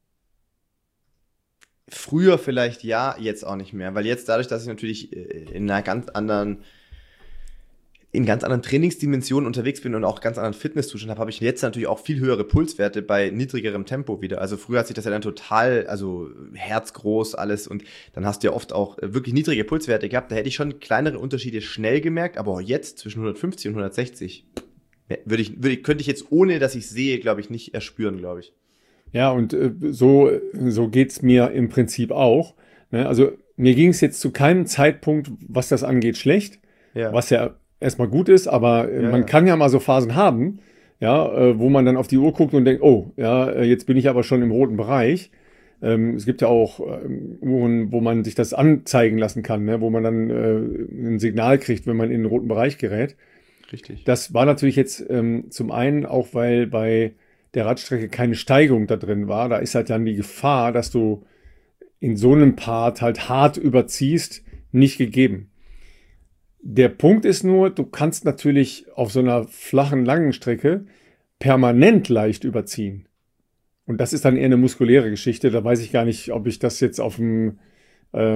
Früher vielleicht ja, jetzt auch nicht mehr. Weil jetzt dadurch, dass ich natürlich in einer ganz anderen in ganz anderen Trainingsdimensionen unterwegs bin und auch ganz anderen Fitnesszustand habe ich jetzt natürlich auch viel höhere Pulswerte bei niedrigerem Tempo wieder. Also früher hat sich das ja dann total, also herzgroß alles und dann hast du ja oft auch wirklich niedrige Pulswerte gehabt. Da hätte ich schon kleinere Unterschiede schnell gemerkt, aber jetzt zwischen 150 und 160 könnte ich jetzt, ohne dass ich sehe, glaube ich, nicht erspüren, glaube ich. Ja, und so geht's mir im Prinzip auch. Ne? Also mir ging es jetzt zu keinem Zeitpunkt, was das angeht, schlecht, was ja erstmal gut ist, aber man kann ja mal so Phasen haben, ja, wo man dann auf die Uhr guckt und denkt, oh, ja, jetzt bin ich aber schon im roten Bereich. Es gibt ja auch Uhren, wo man sich das anzeigen lassen kann, ne? Wo man dann ein Signal kriegt, wenn man in den roten Bereich gerät. Richtig. Das war natürlich jetzt zum einen auch, weil bei der Radstrecke keine Steigung da drin war. Da ist halt dann die Gefahr, dass du in so einem Part halt hart überziehst, nicht gegeben. Der Punkt ist nur, du kannst natürlich auf so einer flachen, langen Strecke permanent leicht überziehen. Und das ist dann eher eine muskuläre Geschichte. Da weiß ich gar nicht, ob ich das jetzt auf der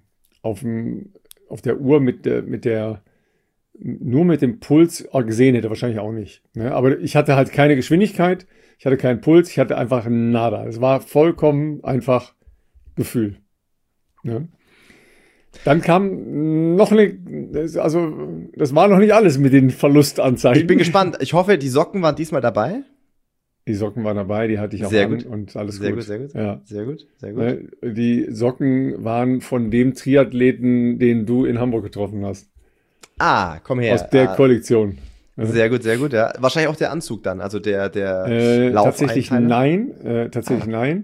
Uhr nur mit dem Puls gesehen hätte. Wahrscheinlich auch nicht. Ne? Aber ich hatte halt keine Geschwindigkeit, ich hatte keinen Puls, ich hatte einfach nada. Es war vollkommen einfach Gefühl. Ne? Dann kam noch also das war noch nicht alles mit den Verlustanzeigen. Ich bin gespannt. Ich hoffe, die Socken waren diesmal dabei. Die Socken waren dabei, die hatte ich auch sehr an gut. Und alles sehr gut. Gut, sehr gut. Ja. Sehr gut, sehr gut. Die Socken waren von dem Triathleten, den du in Hamburg getroffen hast. Ah, komm her. Aus der Kollektion. Sehr gut, ja. Wahrscheinlich auch der Anzug dann, also der Tatsächlich nein. Nein.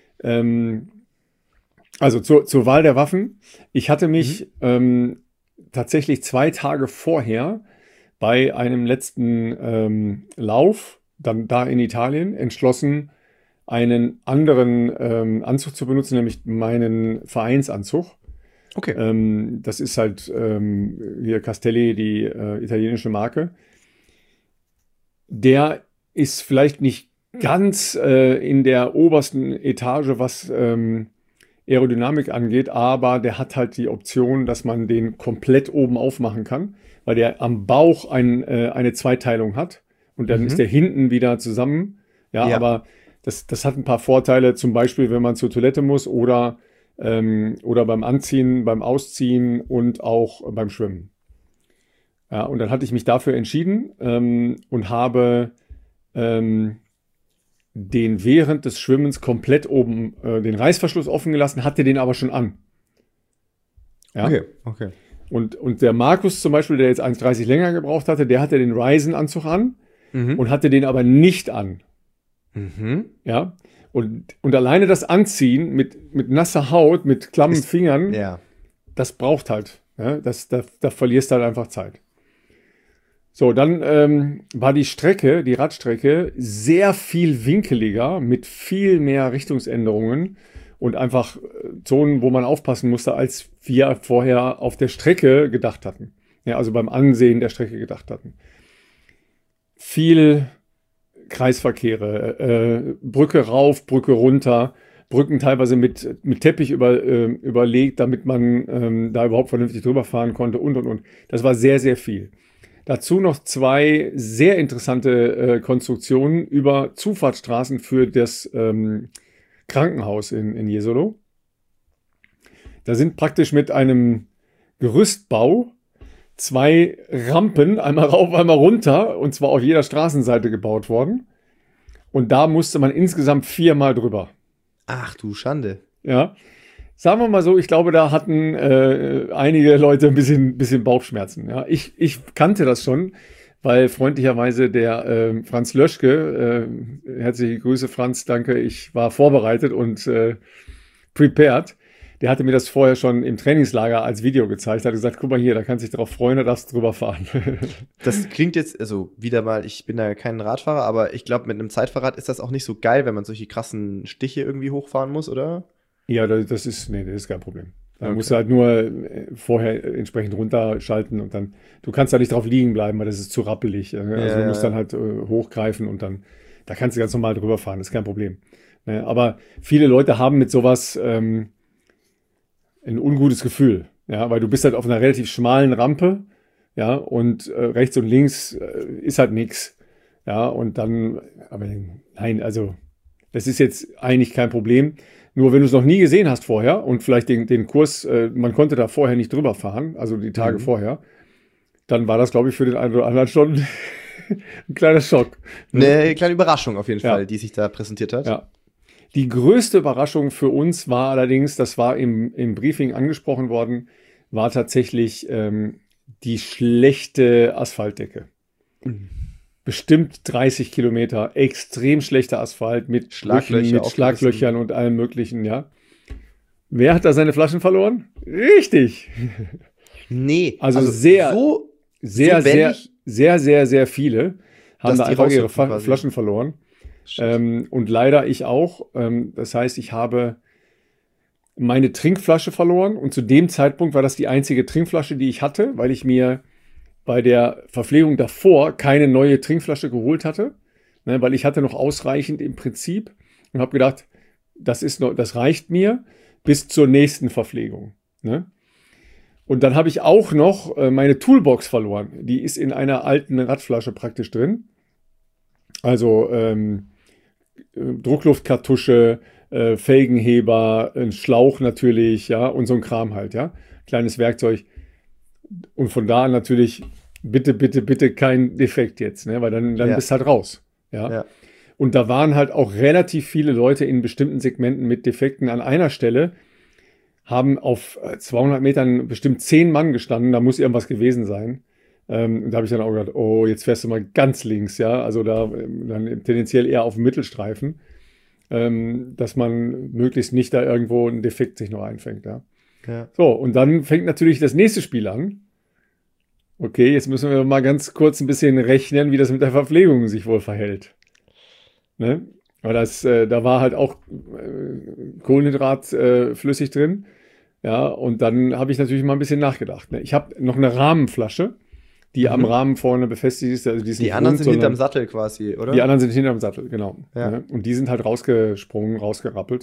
Also zur Wahl der Waffen. Ich hatte mich tatsächlich 2 Tage vorher bei einem letzten Lauf, dann da in Italien, entschlossen, einen anderen Anzug zu benutzen, nämlich meinen Vereinsanzug. Okay. Das ist halt hier Castelli, die italienische Marke. Der ist vielleicht nicht ganz in der obersten Etage, was Aerodynamik angeht, aber der hat halt die Option, dass man den komplett oben aufmachen kann, weil der am Bauch eine Zweiteilung hat und dann ist der hinten wieder zusammen. Ja. Aber das hat ein paar Vorteile, zum Beispiel, wenn man zur Toilette muss oder beim Anziehen, beim Ausziehen und auch beim Schwimmen. Ja, und dann hatte ich mich dafür entschieden und habe den während des Schwimmens komplett oben den Reißverschluss offen gelassen, hatte den aber schon an. Ja? Okay. Und der Markus zum Beispiel, der jetzt 1,30 länger gebraucht hatte, der hatte den Ryzen-Anzug an und hatte den aber nicht an. Ja. Und alleine das Anziehen mit nasser Haut, mit klammen Fingern, das braucht halt. Ja? Da verlierst du halt einfach Zeit. So, dann war die Radstrecke, sehr viel winkeliger, mit viel mehr Richtungsänderungen und einfach Zonen, wo man aufpassen musste, als wir vorher auf der Strecke gedacht hatten. Ja, also beim Ansehen der Strecke gedacht hatten. Viel Kreisverkehre, Brücke rauf, Brücke runter, Brücken teilweise mit Teppich überlegt, damit man da überhaupt vernünftig drüber fahren konnte und. Das war sehr, sehr viel. Dazu noch 2 sehr interessante Konstruktionen über Zufahrtsstraßen für das Krankenhaus in Jesolo. Da sind praktisch mit einem Gerüstbau 2 Rampen, einmal rauf, einmal runter, und zwar auf jeder Straßenseite gebaut worden. Und da musste man insgesamt 4-mal drüber. Ach du Schande. Ja. Sagen wir mal so, ich glaube, da hatten einige Leute ein bisschen Bauchschmerzen. Ja. Ich kannte das schon, weil freundlicherweise der Franz Löschke, herzliche Grüße Franz, danke, ich war vorbereitet und prepared. Der hatte mir das vorher schon im Trainingslager als Video gezeigt, hat gesagt, guck mal hier, da kannst du dich drauf freuen, da darfst du drüber fahren. Das klingt jetzt, also wieder mal, ich bin da kein Radfahrer, aber ich glaube, mit einem Zeitfahrrad ist das auch nicht so geil, wenn man solche krassen Stiche irgendwie hochfahren muss, oder? Ja, das ist kein Problem. Da musst du halt nur vorher entsprechend runterschalten und dann, du kannst da nicht drauf liegen bleiben, weil das ist zu rappelig. Also du musst dann halt hochgreifen und dann, da kannst du ganz normal drüber fahren, das ist kein Problem. Aber viele Leute haben mit sowas ein ungutes Gefühl, ja, weil du bist halt auf einer relativ schmalen Rampe, ja, und rechts und links ist halt nichts. Ja, und dann, aber nein, also das ist jetzt eigentlich kein Problem. Nur wenn du es noch nie gesehen hast vorher und vielleicht den Kurs, man konnte da vorher nicht drüber fahren, also die Tage vorher, dann war das, glaube ich, für den einen oder anderen schon ein kleiner Schock. Eine kleine Überraschung auf jeden Fall, die sich da präsentiert hat. Ja. Die größte Überraschung für uns war allerdings, das war im Briefing angesprochen worden, war tatsächlich die schlechte Asphaltdecke. Bestimmt 30 Kilometer, extrem schlechter Asphalt mit Schlaglöchern, mit Schlaglöchern und allem Möglichen, ja. Wer hat da seine Flaschen verloren? Richtig. Nee, also sehr viele haben da einfach ihre Flaschen verloren. Und leider ich auch. Das heißt, ich habe meine Trinkflasche verloren und zu dem Zeitpunkt war das die einzige Trinkflasche, die ich hatte, weil ich mir bei der Verpflegung davor keine neue Trinkflasche geholt hatte, ne, weil ich hatte noch ausreichend im Prinzip und habe gedacht, das reicht mir bis zur nächsten Verpflegung. Ne? Und dann habe ich auch noch meine Toolbox verloren. Die ist in einer alten Radflasche praktisch drin. Also Druckluftkartusche, Felgenheber, ein Schlauch natürlich, ja, und so ein Kram halt, ja. Kleines Werkzeug. Und von da an natürlich bitte kein Defekt jetzt, ne? Weil dann bist du halt raus. Ja? Und da waren halt auch relativ viele Leute in bestimmten Segmenten mit Defekten. An einer Stelle haben auf 200 Metern bestimmt 10 Mann gestanden, da muss irgendwas gewesen sein. Und da habe ich dann auch gedacht, oh, jetzt fährst du mal ganz links, ja, also da dann tendenziell eher auf dem Mittelstreifen, dass man möglichst nicht da irgendwo ein Defekt sich noch einfängt, ja. So, und dann fängt natürlich das nächste Spiel an. Okay, jetzt müssen wir mal ganz kurz ein bisschen rechnen, wie das mit der Verpflegung sich wohl verhält. Ne? Weil da war halt auch Kohlenhydrat flüssig drin. Ja, und dann habe ich natürlich mal ein bisschen nachgedacht. Ne? Ich habe noch eine Rahmenflasche, die am Rahmen vorne befestigt ist. Also die anderen sind hinterm Sattel quasi, oder? Die anderen sind hinterm Sattel, genau. Ja. Ne? Und die sind halt rausgesprungen, rausgerappelt.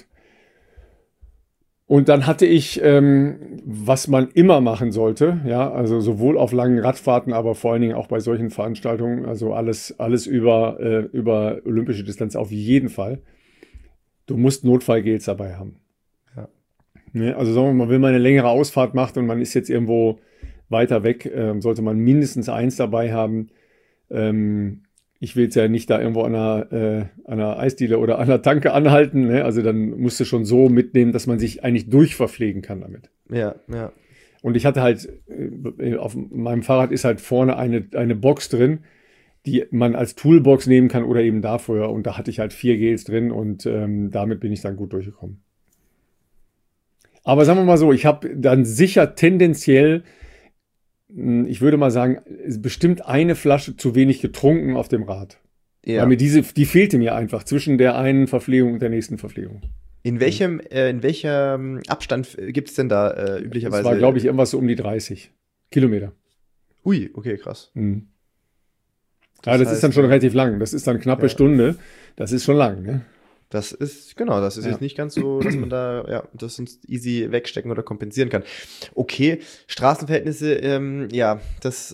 Und dann hatte ich, was man immer machen sollte, ja, also sowohl auf langen Radfahrten, aber vor allen Dingen auch bei solchen Veranstaltungen, also alles über olympische Distanz auf jeden Fall. Du musst Notfallgels dabei haben. Ja. Ne, also sagen wir mal, wenn man eine längere Ausfahrt macht und man ist jetzt irgendwo weiter weg, sollte man mindestens eins dabei haben. Ich will jetzt ja nicht da irgendwo an einer Eisdiele oder an einer Tanke anhalten. Ne? Also dann musst du schon so mitnehmen, dass man sich eigentlich durchverpflegen kann damit. Ja. Und ich hatte halt, auf meinem Fahrrad ist halt vorne eine Box drin, die man als Toolbox nehmen kann oder eben dafür. Und da hatte ich halt 4 Gels drin und damit bin ich dann gut durchgekommen. Aber sagen wir mal so, ich habe dann sicher tendenziell, ich würde mal sagen, bestimmt eine Flasche zu wenig getrunken auf dem Rad. Ja. Weil mir die fehlte mir einfach zwischen der einen Verpflegung und der nächsten Verpflegung. In welchem Abstand gibt es denn da üblicherweise? Das war, glaube ich, irgendwas so um die 30 Kilometer. Ui, okay, krass. Mhm. Das ist dann schon relativ lang. Das ist dann knappe Stunde. Das ist schon lang, ne? Das ist jetzt nicht ganz so, dass man da, das uns easy wegstecken oder kompensieren kann. Okay, Straßenverhältnisse, das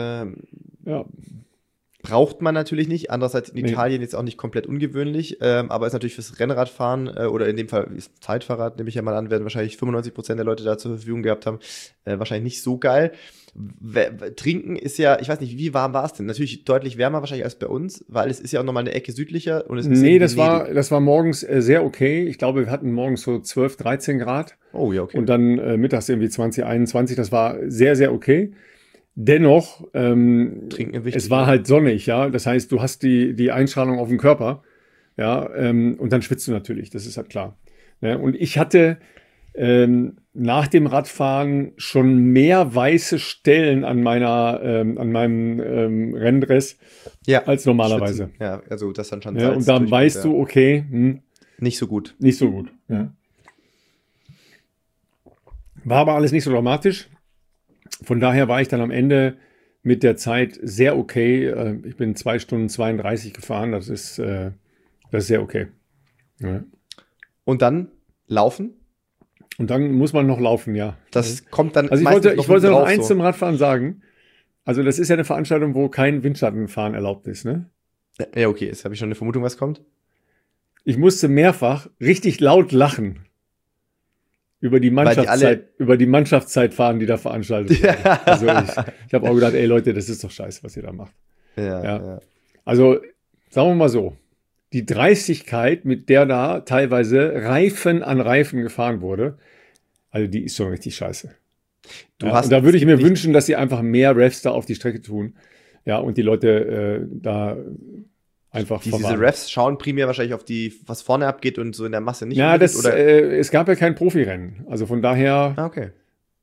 braucht man natürlich nicht. Andererseits in Italien jetzt auch nicht komplett ungewöhnlich, aber ist natürlich fürs Rennradfahren oder in dem Fall ist Zeitfahrrad, nehme ich ja mal an, werden wahrscheinlich 95% der Leute da zur Verfügung gehabt haben, wahrscheinlich nicht so geil. Trinken ist ja, ich weiß nicht, wie warm war es denn? Natürlich deutlich wärmer wahrscheinlich als bei uns, weil es ist ja auch nochmal eine Ecke südlicher. Und es ist das war morgens sehr okay. Ich glaube, wir hatten morgens so 12, 13 Grad. Oh ja, okay. Und dann mittags irgendwie 20, 21. Das war sehr, sehr okay. Dennoch, es war halt sonnig, ja. Das heißt, du hast die Einstrahlung auf dem Körper, ja, und dann schwitzt du natürlich, das ist halt klar. Ja, und ich hatte nach dem Radfahren schon mehr weiße Stellen an meinem Renndress als normalerweise. Schwitzen. Ja, also das dann schon. Ja, und dann weißt du, okay, nicht so gut. Nicht so gut. Ja. War aber alles nicht so dramatisch. Von daher war ich dann am Ende mit der Zeit sehr okay. Ich bin 2 Stunden 32 gefahren. Das ist sehr okay. Ja. Und dann laufen? Und dann muss man noch laufen, ja. Das kommt dann. Also ich wollte noch eins zum Radfahren sagen. Also das ist ja eine Veranstaltung, wo kein Windschattenfahren erlaubt ist, ne? Ja, okay, jetzt habe ich schon eine Vermutung, was kommt. Ich musste mehrfach richtig laut lachen über die Mannschaftszeitfahren, die da veranstaltet werden. Ja. Also ich habe auch gedacht, ey Leute, das ist doch scheiße, was ihr da macht. Ja, Ja. ja. Also sagen wir mal so, die Dreistigkeit, mit der da teilweise Reifen an Reifen gefahren wurde, also die ist schon richtig scheiße. Du Ja, hast und da würde ich mir nicht- wünschen, dass sie einfach mehr Refs da auf die Strecke tun. Ja, und die Leute da einfach Diese verwarnen. Refs schauen primär wahrscheinlich auf die, was vorne abgeht und so in der Masse nicht. Ja, unbedingt, oder? es gab ja kein Profirennen. Also von daher Ah, okay.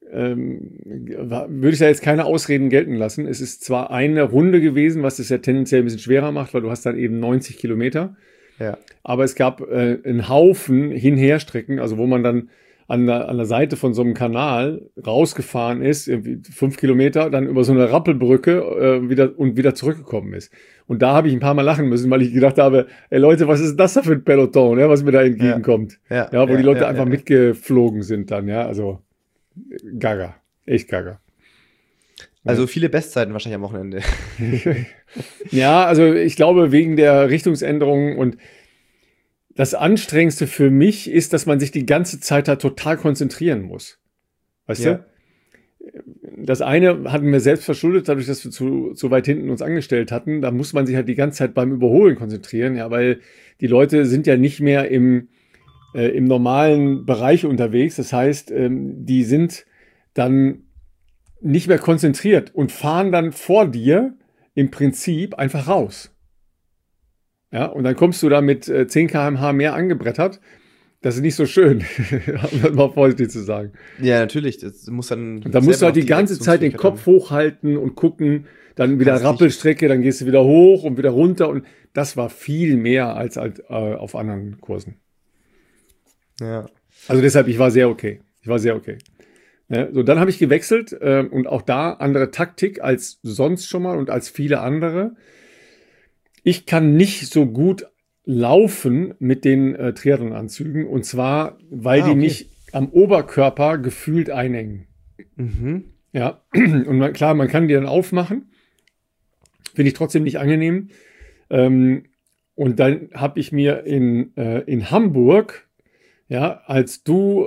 würde ich da jetzt keine Ausreden gelten lassen. Es ist zwar eine Runde gewesen, was es ja tendenziell ein bisschen schwerer macht, weil du hast dann eben 90 Kilometer. Ja. Aber es gab einen Haufen Hinherstrecken, also wo man dann an der Seite von so einem Kanal rausgefahren ist, irgendwie 5 Kilometer, dann über so eine Rappelbrücke wieder zurückgekommen ist. Und da habe ich ein paar Mal lachen müssen, weil ich gedacht habe, ey Leute, was ist das da für ein Peloton, ja, was mir da entgegenkommt? Ja, Ja, wo die Leute einfach ja. mitgeflogen sind dann, ja, also gaga, echt gaga. Also viele Bestzeiten wahrscheinlich am Wochenende. Ja, also ich glaube, wegen der Richtungsänderung und das Anstrengendste für mich ist, dass man sich die ganze Zeit da total konzentrieren muss. Weißt Ja. du? Das eine hatten wir selbst verschuldet, dadurch, dass wir zu weit hinten uns angestellt hatten. Da muss man sich halt die ganze Zeit beim Überholen konzentrieren, ja, weil die Leute sind ja nicht mehr im normalen Bereich unterwegs. Das heißt, die sind dann nicht mehr konzentriert und fahren dann vor dir im Prinzip einfach raus. Ja, und dann kommst du da mit 10 km/h mehr angebrettert. Das ist nicht so schön, um das mal vorsichtig zu sagen. Ja, natürlich. Das muss dann. Und da musst du halt die ganze Zeit den Kopf hochhalten und gucken, dann wieder Kannst Rappelstrecke, dann gehst du wieder hoch und wieder runter. Und das war viel mehr als halt, auf anderen Kursen. Ja. Also deshalb, ich war sehr okay. Ja, so, dann habe ich gewechselt und auch da andere Taktik als sonst schon mal und als viele andere. Ich kann nicht so gut laufen mit den Triathlon-Anzügen und zwar, weil die okay. mich am Oberkörper gefühlt einengen. Mhm. Ja, und klar, man kann die dann aufmachen. Finde ich trotzdem nicht angenehm. Und dann habe ich mir in Hamburg, ja, als du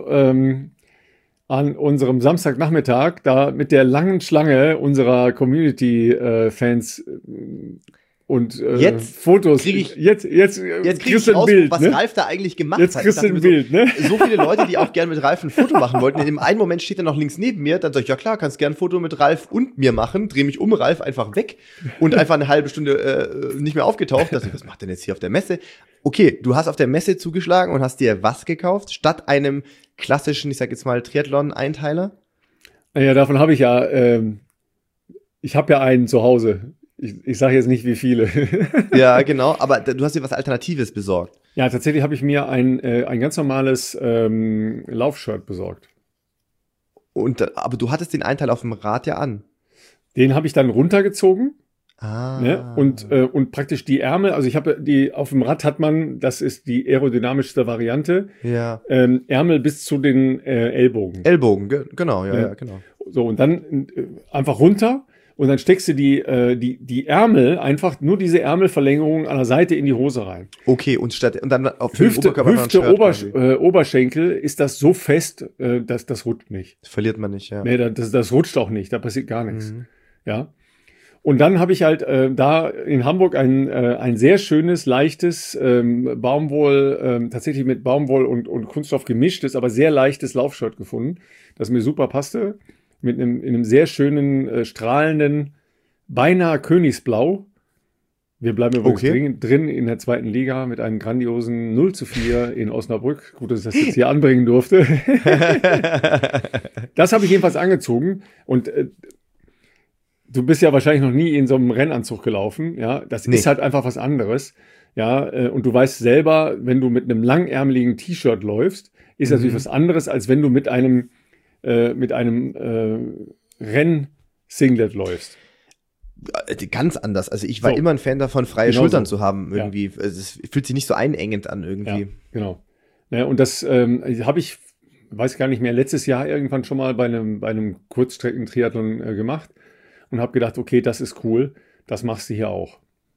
an unserem Samstagnachmittag da mit der langen Schlange unserer Community-Fans und Jetzt Fotos. krieg ich- jetzt Jetzt kriege kriegst ich du ein raus, Bild, was ne? Ralf da eigentlich gemacht Jetzt hat. kriegst du Ich ein dachte mir Bild, ne? so viele Leute, die auch gerne mit Ralf ein Foto machen wollten. In dem einen Moment steht er noch links neben mir. Dann sage ich, ja klar, kannst gerne ein Foto mit Ralf und mir machen. Drehe mich um, Ralf einfach weg und einfach eine halbe Stunde nicht mehr aufgetaucht. Dachte ich, was macht denn jetzt hier auf der Messe? Okay, du hast auf der Messe zugeschlagen und hast dir was gekauft? Statt einem klassischen, ich sag jetzt mal, Triathlon-Einteiler? Naja, davon habe ich ja, ich habe ja einen zu Hause. Ich sage jetzt nicht, wie viele. Ja, genau. Aber du hast dir was Alternatives besorgt. Ja, tatsächlich habe ich mir ein ganz normales Laufshirt besorgt. Aber du hattest den Einteil auf dem Rad ja an. Den habe ich dann runtergezogen, Ah. ne? Und praktisch die Ärmel, also ich habe auf dem Rad hat man, das ist die aerodynamischste Variante, Ja. Ärmel bis zu den Ellbogen. Ellbogen, genau, Ja. ja, genau. So, und dann einfach runter und dann steckst du die Ärmel, einfach nur diese Ärmelverlängerung an der Seite in die Hose rein. Okay, und dann auf den Hüfte, Oberkörper noch ein Shirt quasi. Oberschenkel ist das so fest, dass das rutscht nicht. Das verliert man nicht, ja. Nee, das rutscht auch nicht, da passiert gar nichts. Mhm. Ja. Und dann habe ich halt da in Hamburg ein sehr schönes, leichtes Baumwoll, tatsächlich mit Baumwoll und Kunststoff gemischtes, aber sehr leichtes Laufshirt gefunden, das mir super passte, in einem sehr schönen, strahlenden, beinahe Königsblau. Wir bleiben übrigens drin in der zweiten Liga mit einem grandiosen 0:4 in Osnabrück. Gut, dass ich das jetzt hier anbringen durfte. Das habe ich jedenfalls angezogen und du bist ja wahrscheinlich noch nie in so einem Rennanzug gelaufen, ja. Das Nee. ist halt einfach was anderes, ja. Und du weißt selber, wenn du mit einem langärmeligen T-Shirt läufst, ist natürlich was anderes, als wenn du mit einem Renn-Singlet läufst. Ganz anders. Also ich war So. immer ein Fan davon, freie Genau Schultern so. zu haben irgendwie. Also es fühlt sich nicht so einengend an irgendwie. Ja, genau. Ja, und das habe ich, weiß gar nicht mehr, letztes Jahr irgendwann schon mal bei einem Kurzstrecken-Triathlon gemacht. und habe gedacht, okay, das ist cool, das machst du hier auch.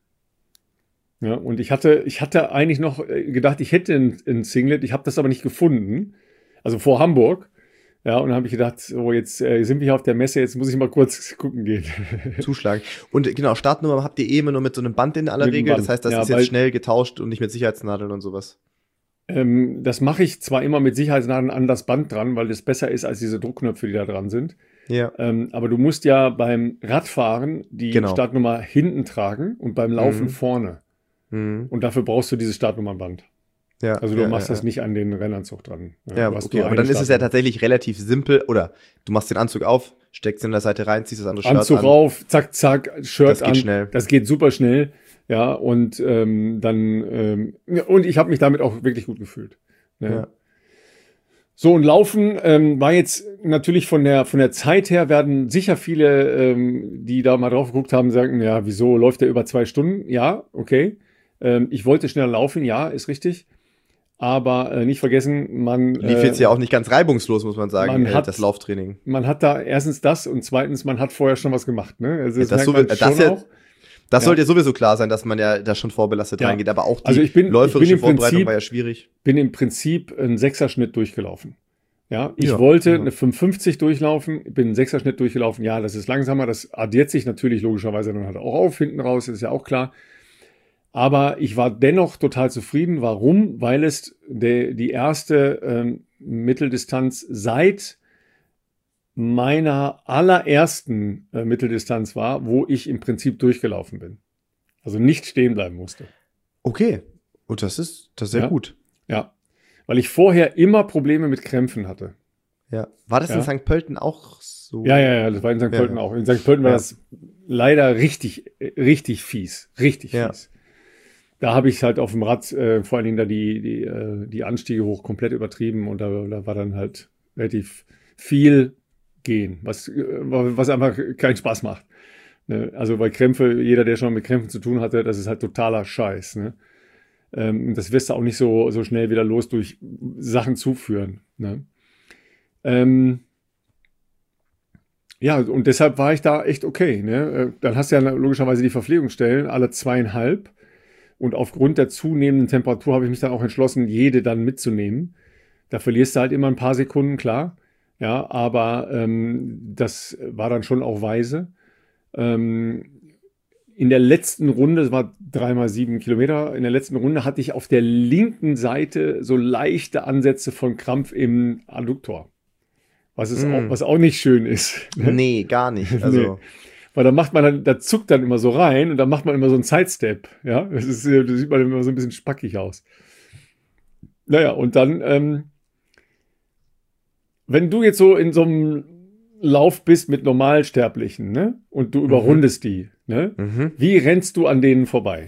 Ja, und ich hatte eigentlich noch gedacht, ich hätte ein Singlet, ich habe das aber nicht gefunden, also vor Hamburg. Ja, und dann habe ich gedacht, so jetzt sind wir hier auf der Messe, jetzt muss ich mal kurz gucken gehen. Zuschlagen. Und genau, Startnummer habt ihr immer nur mit so einem Band in aller Mit einem Regel. Band. Das heißt, das Ja, ist weil- jetzt schnell getauscht und nicht mit Sicherheitsnadeln und sowas. Das mache ich zwar immer mit Sicherheitsnadeln an das Band dran, weil das besser ist als diese Druckknöpfe, die da dran sind. Ja. Aber du musst ja beim Radfahren die Genau. Startnummer hinten tragen und beim Laufen Mhm. vorne. Mhm. Und dafür brauchst du dieses Startnummernband. Ja. Also du ja, machst ja, das nicht an den Rennanzug dran. Ja, du hast okay, nur aber eine dann ist es ja Startnummer. tatsächlich relativ simpel. Oder du machst den Anzug auf, steckst ihn an der Seite rein, ziehst das andere Shirt Anzug an. rauf, zack, zack, Shirt Das geht an. schnell. Das geht super schnell. Ja, und und ich habe mich damit auch wirklich gut gefühlt. Ne? Ja. So, und Laufen war jetzt natürlich von der Zeit her, werden sicher viele, die da mal drauf geguckt haben, sagen, ja, wieso läuft der über 2 Stunden? Ja, okay. Ich wollte schneller laufen, ja, ist richtig. Aber nicht vergessen, Lief jetzt ja auch nicht ganz reibungslos, muss man sagen, man hat- das Lauftraining. man hat da erstens das und zweitens, man hat vorher schon was gemacht. Ne? Also Ja, das das merkt man das schon ja- auch. Das Ja. sollte ja sowieso klar sein, dass man ja da schon vorbelastet Ja. reingeht. Aber auch die Also ich bin läuferische im Vorbereitung Prinzip- war ja schwierig. Bin im Prinzip einen Sechserschnitt durchgelaufen. Ja, ich Ja, wollte ja. eine 550 durchlaufen, bin einen Sechserschnitt durchgelaufen. Ja, das ist langsamer, das addiert sich natürlich logischerweise dann halt auch auf, hinten raus, ist ja auch klar. Aber ich war dennoch total zufrieden. Warum? Weil es die erste Mitteldistanz seit meiner allerersten Mitteldistanz war, wo ich im Prinzip durchgelaufen bin. Also nicht stehen bleiben musste. Okay. Und das ist sehr Ja. gut. Ja, weil ich vorher immer Probleme mit Krämpfen hatte. Ja. War das Ja. in St. Pölten auch so? Ja, das war in St. Ja, Pölten ja. auch. In St. Pölten war Ja. das leider richtig fies. Richtig Ja. fies. Da habe ich halt auf dem Rad vor allen Dingen da die Anstiege hoch komplett übertrieben und da war dann halt relativ viel gehen, was einfach keinen Spaß macht. Ne? Also weil Krämpfe, jeder, der schon mit Krämpfen zu tun hatte, das ist halt totaler Scheiß. Ne? Das wirst du auch nicht so schnell wieder los durch Sachen zuführen. Ne? Ja, und deshalb war ich da echt okay. Ne? Dann hast du ja logischerweise die Verpflegungsstellen, alle 2,5. Und aufgrund der zunehmenden Temperatur habe ich mich dann auch entschlossen, jede dann mitzunehmen. Da verlierst du halt immer ein paar Sekunden, klar. Ja, aber das war dann schon auch weise. In der letzten Runde, es war 3x7 Kilometer, in der letzten Runde hatte ich auf der linken Seite so leichte Ansätze von Krampf im Adduktor. Was auch nicht schön ist. Ne? Nee, gar nicht. Also, Weil da zuckt dann immer so rein und dann macht man immer so einen Sidestep. Ja, das sieht man immer so ein bisschen spackig aus. Naja, und dann, wenn du jetzt so in so einem Lauf bist mit Normalsterblichen, ne, und du überrundest die, ne, wie rennst du an denen vorbei?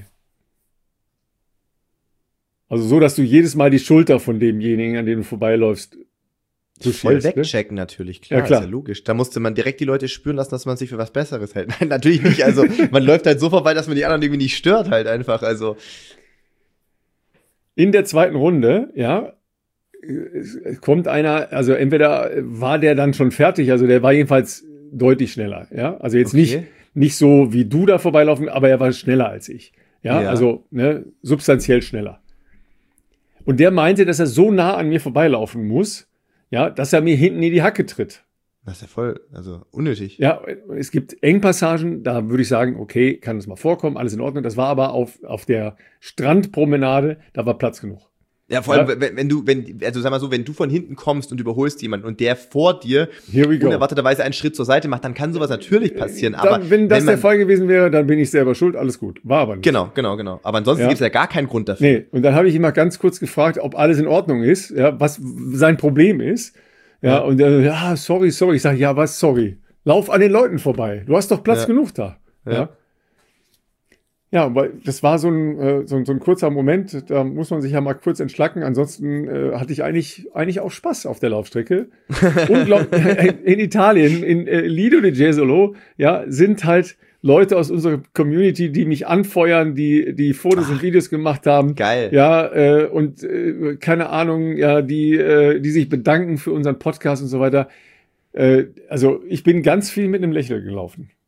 Also so, dass du jedes Mal die Schulter von demjenigen, an dem du vorbeiläufst, voll touchierst, ne? wegchecken natürlich, klar, Ja, klar. ist ja logisch. Da musste man direkt die Leute spüren lassen, dass man sich für was Besseres hält. Nein, natürlich nicht. Also man läuft halt so vorbei, dass man die anderen irgendwie nicht stört halt einfach. Also In der zweiten Runde, ja, es kommt einer, also entweder war der dann schon fertig, also der war jedenfalls deutlich schneller, ja, also jetzt Okay. nicht so wie du da vorbeilaufen, aber er war schneller als ich, ja, Ja. also ne, substanziell schneller. Und der meinte, dass er so nah an mir vorbeilaufen muss, ja, dass er mir hinten in die Hacke tritt. das ist ja voll, also unnötig. Ja, es gibt Engpassagen, da würde ich sagen, okay, kann es mal vorkommen, alles in Ordnung. Das war aber auf der Strandpromenade, da war Platz genug. Ja, vor allem, also sag mal so, wenn du von hinten kommst und überholst jemanden und der vor dir Here we go. unerwarteterweise einen Schritt zur Seite macht, dann kann sowas natürlich passieren. Dann, Aber wenn das man, der Fall gewesen wäre, dann bin ich selber schuld, alles gut. War aber nicht. Genau. Aber ansonsten Ja. gibt's ja gar keinen Grund dafür. Nee, und dann habe ich ihn mal ganz kurz gefragt, ob alles in Ordnung ist, ja, was sein Problem ist. Ja, und er, ja, sorry. Ich sage, ja, was, sorry. Lauf an den Leuten vorbei. Du hast doch Platz Ja. genug da. Ja. Ja, weil das war so ein kurzer Moment, da muss man sich ja mal kurz entschlacken. Ansonsten hatte ich eigentlich auch Spaß auf der Laufstrecke. Unglaublich. In Italien, in Lido di Jesolo, ja, sind halt Leute aus unserer Community, die mich anfeuern, die Fotos und Videos gemacht haben. Geil. Ja, und keine Ahnung, ja, die sich bedanken für unseren Podcast und so weiter. Also ich bin ganz viel mit einem Lächeln gelaufen.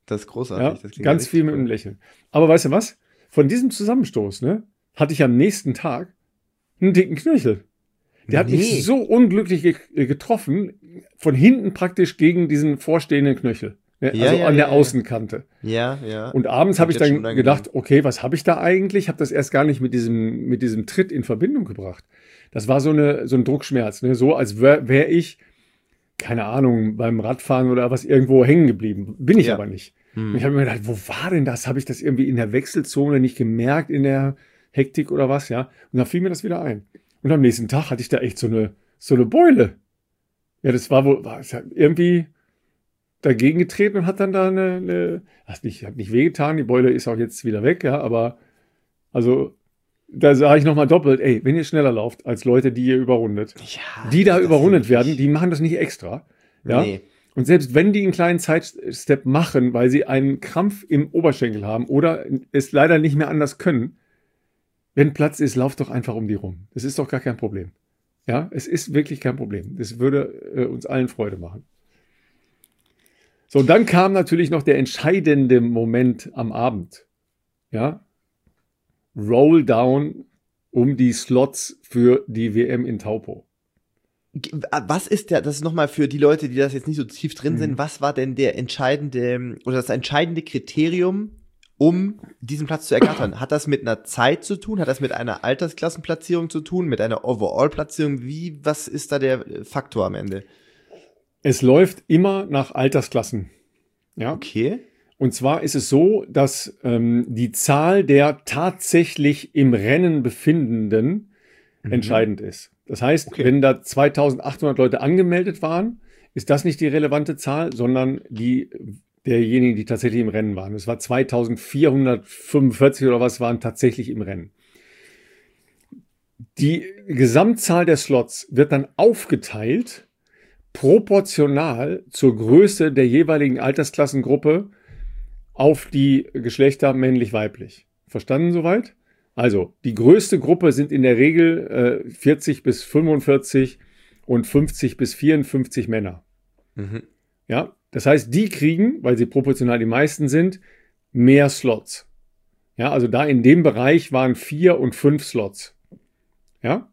Das ist großartig. Ja, Das klingt ganz richtig viel mit cool. einem Lächeln. Aber weißt du was? Von diesem Zusammenstoß, ne, hatte ich am nächsten Tag einen dicken Knöchel. Der hat mich so unglücklich getroffen, von hinten praktisch gegen diesen vorstehenden Knöchel. Ne? Ja, Also ja, an der ja, ja. Außenkante. Ja. Und abends habe ich Kommt jetzt schon dann unangenehm. gedacht, okay, was habe ich da eigentlich? Habe das erst gar nicht mit diesem Tritt in Verbindung gebracht. Das war so ein Druckschmerz, ne? So als wär ich, keine Ahnung, beim Radfahren oder was irgendwo hängen geblieben. Bin ich Ja. aber nicht. Und ich habe mir gedacht, wo war denn das? Habe ich das irgendwie in der Wechselzone nicht gemerkt, in der Hektik oder was, ja? Und dann fiel mir das wieder ein. Und am nächsten Tag hatte ich da echt so eine Beule. Ja, das war irgendwie dagegen getreten und hat dann da hat nicht wehgetan, die Beule ist auch jetzt wieder weg, ja, aber also da sage ich nochmal doppelt, ey, wenn ihr schneller lauft als Leute, die ihr überrundet, Ja, die da das überrundet ist werden, wirklich- die machen das nicht extra, ja. Nee. Und selbst wenn die einen kleinen Sidestep machen, weil sie einen Krampf im Oberschenkel haben oder es leider nicht mehr anders können, wenn Platz ist, lauft doch einfach um die rum. Das ist doch gar kein Problem. Ja, es ist wirklich kein Problem. Das würde uns allen Freude machen. So, und dann kam natürlich noch der entscheidende Moment am Abend. Ja, Roll Down um die Slots für die WM in Taupo. Was ist das ist nochmal für die Leute, die das jetzt nicht so tief drin sind, was war denn der entscheidende oder das entscheidende Kriterium, um diesen Platz zu ergattern? Hat das mit einer Zeit zu tun? Hat das mit einer Altersklassenplatzierung zu tun? Mit einer Overall-Platzierung? Was ist da der Faktor am Ende? Es läuft immer nach Altersklassen. Ja. Okay. Und zwar ist es so, dass die Zahl der tatsächlich im Rennen Befindenden entscheidend ist. Das heißt, Okay. wenn da 2800 Leute angemeldet waren, ist das nicht die relevante Zahl, sondern derjenigen, die tatsächlich im Rennen waren. Es war 2445 oder was waren tatsächlich im Rennen. Die Gesamtzahl der Slots wird dann aufgeteilt proportional zur Größe der jeweiligen Altersklassengruppe auf die Geschlechter männlich-weiblich. Verstanden soweit? Also, die größte Gruppe sind in der Regel 40 bis 45 und 50 bis 54 Männer. Mhm. Ja, das heißt, die kriegen, weil sie proportional die meisten sind, mehr Slots. Ja, also da in dem Bereich waren 4 und 5 Slots. Ja.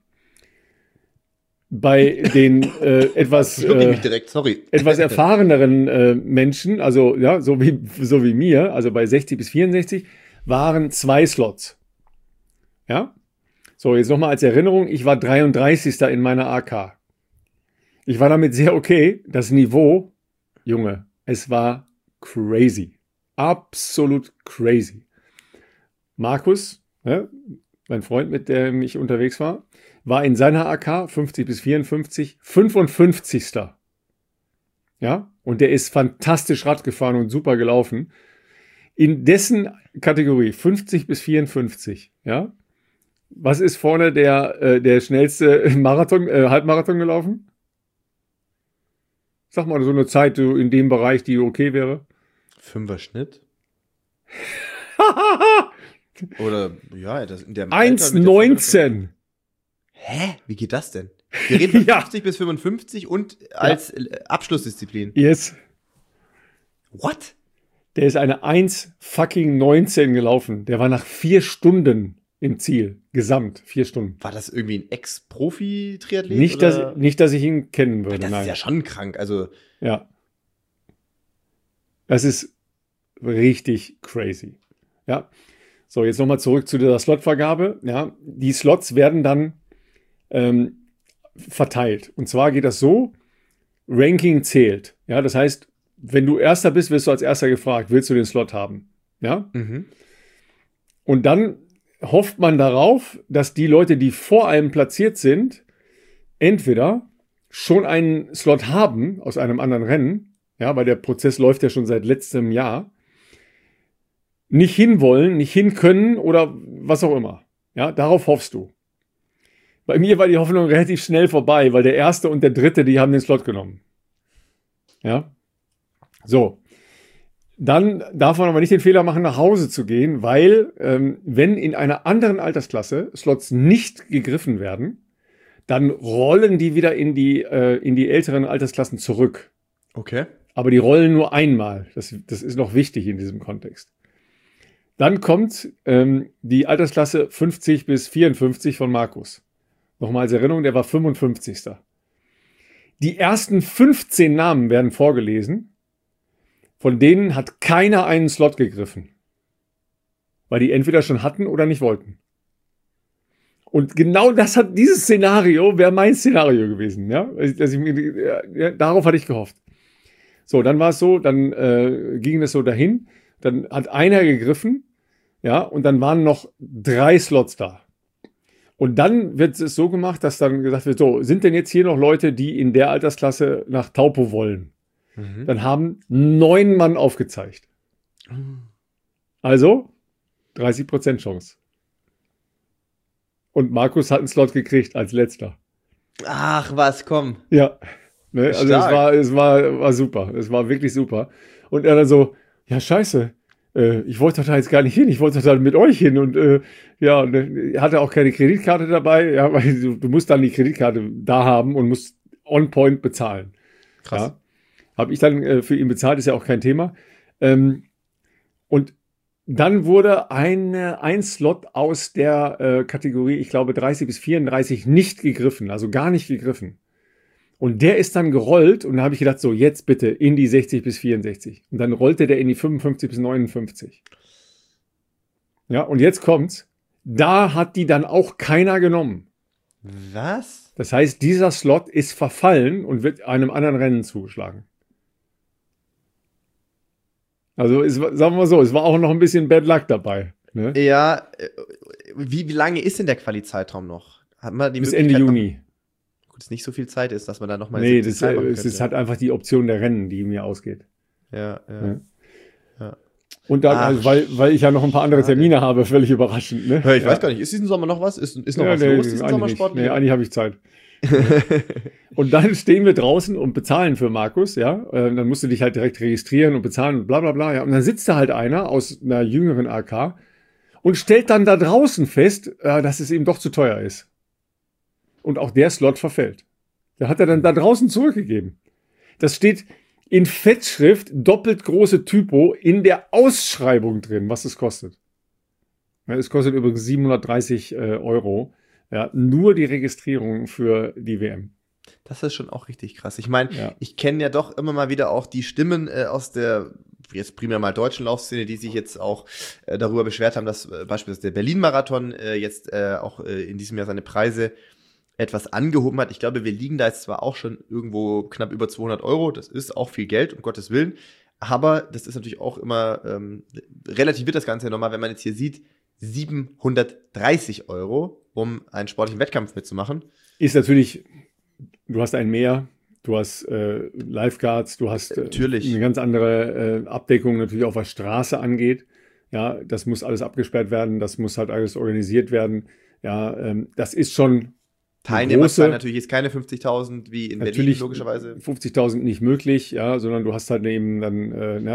Bei den etwas mich direkt, sorry. etwas erfahreneren Menschen, also ja, so wie mir, also bei 60 bis 64, waren 2 Slots. Ja? So, jetzt nochmal als Erinnerung, ich war 33. in meiner AK. Ich war damit sehr okay. Das Niveau, Junge, es war crazy. Absolut crazy. Markus, mein Freund, mit dem ich unterwegs war in seiner AK 50 bis 54 55. Ja, und der ist fantastisch Rad gefahren und super gelaufen. In dessen Kategorie 50 bis 54, ja, was ist vorne der schnellste Halbmarathon gelaufen? Sag mal so eine Zeit in dem Bereich, die okay wäre. 5er Schnitt. Oder, ja, das in der 1,19. Hä? Wie geht das denn? Wir reden von Ja. 50 bis 55 und als Abschlussdisziplin. Yes. What? Der ist eine 1,19 gelaufen. Der war nach 4 Stunden im Ziel. Gesamt 4 Stunden. War das irgendwie ein Ex-Profi-Triathlet? Nicht, dass ich ihn kennen würde. Das nein. ist ja schon krank. Also, Ja. Das ist richtig crazy. Ja. So, jetzt nochmal zurück zu der Slotvergabe. Ja, die Slots werden dann verteilt. Und zwar geht das so, Ranking zählt. Ja, das heißt, wenn du Erster bist, wirst du als Erster gefragt, willst du den Slot haben? Ja. Und dann hofft man darauf, dass die Leute, die vor einem platziert sind, entweder schon einen Slot haben aus einem anderen Rennen, ja, weil der Prozess läuft ja schon seit letztem Jahr, nicht hinwollen, nicht hin können oder was auch immer. Ja, darauf hoffst du. Bei mir war die Hoffnung relativ schnell vorbei, weil der Erste und der Dritte, die haben den Slot genommen. Ja. So. Dann darf man aber nicht den Fehler machen, nach Hause zu gehen, weil wenn in einer anderen Altersklasse Slots nicht gegriffen werden, dann rollen die wieder in die älteren Altersklassen zurück. okay. Aber die rollen nur einmal. Das ist noch wichtig in diesem Kontext. Dann kommt die Altersklasse 50 bis 54 von Markus. Nochmal als Erinnerung, der war 55. Die ersten 15 Namen werden vorgelesen. Von denen hat keiner einen Slot gegriffen. Weil die entweder schon hatten oder nicht wollten. Und genau dieses Szenario wäre mein Szenario gewesen. Ja? Darauf hatte ich gehofft. So, dann war es so, dann ging es so dahin. Dann hat einer gegriffen, ja, und dann waren noch 3 Slots da. Und dann wird es so gemacht, dass dann gesagt wird, so, sind denn jetzt hier noch Leute, die in der Altersklasse nach Taupo wollen? Mhm. Dann haben 9 Mann aufgezeigt. Also 30% Chance. Und Markus hat einen Slot gekriegt als letzter. Ach was, komm. Ja, ne, also es war super. Es war wirklich super. Und er dann so, ja scheiße, ich wollte da jetzt gar nicht hin, ich wollte da mit euch hin. Und ja, er hatte auch keine Kreditkarte dabei, ja, weil du musst dann die Kreditkarte da haben und musst on point bezahlen. Krass. Ja. Habe ich dann für ihn bezahlt, ist ja auch kein Thema. Und dann wurde ein Slot aus der Kategorie, ich glaube 30 bis 34 nicht gegriffen, also gar nicht gegriffen. Und der ist dann gerollt und da habe ich gedacht, so jetzt bitte in die 60 bis 64. Und dann rollte der in die 55 bis 59. Ja, und jetzt kommt's. Da hat die dann auch keiner genommen. Was? Das heißt, dieser Slot ist verfallen und wird einem anderen Rennen zugeschlagen. Also sagen wir mal so, es war auch noch ein bisschen Bad Luck dabei. Ne? Ja, wie lange ist denn der Quali-Zeitraum noch? Hat man die bis Ende Juni. Gut, es nicht so viel Zeit ist, dass man da nochmal... Nee, es ist halt einfach die Option der Rennen, die mir ausgeht. Ja. Und dann, also, weil ich ja noch ein paar andere Termine habe, völlig überraschend. Ne? Ich weiß gar nicht, ist diesen Sommer noch was? Ist noch was los diesen Sommersport? Nee, eigentlich habe ich Zeit. Und dann stehen wir draußen und bezahlen für Markus, ja. Dann musst du dich halt direkt registrieren und bezahlen und bla bla bla. Ja. Und dann sitzt da halt einer aus einer jüngeren AK und stellt dann da draußen fest, dass es ihm doch zu teuer ist. Und auch der Slot verfällt. Der hat er dann da draußen zurückgegeben. Das steht in Fettschrift, doppelt große Typo, in der Ausschreibung drin, was es kostet. Ja, es kostet übrigens 730 Euro. Ja, nur die Registrierung für die WM. Das ist schon auch richtig krass. Ich meine, Ich kenne ja doch immer mal wieder auch die Stimmen aus der jetzt primär mal deutschen Laufszene, die sich jetzt auch darüber beschwert haben, dass beispielsweise der Berlin-Marathon jetzt auch in diesem Jahr seine Preise etwas angehoben hat. Ich glaube, wir liegen da jetzt zwar auch schon irgendwo knapp über 200 Euro. Das ist auch viel Geld, um Gottes Willen. Aber das ist natürlich auch immer, relativiert das Ganze ja nochmal, wenn man jetzt hier sieht, 730 Euro, um einen sportlichen Wettkampf mitzumachen. Ist natürlich, du hast ein Meer, du hast Lifeguards, du hast eine ganz andere Abdeckung natürlich auch, was Straße angeht. Ja, das muss alles abgesperrt werden, das muss halt alles organisiert werden. Ja, das ist schon Teilnehmerzahl natürlich ist keine 50.000 wie in Berlin, logischerweise. 50.000 nicht möglich, ja, sondern du hast halt eben dann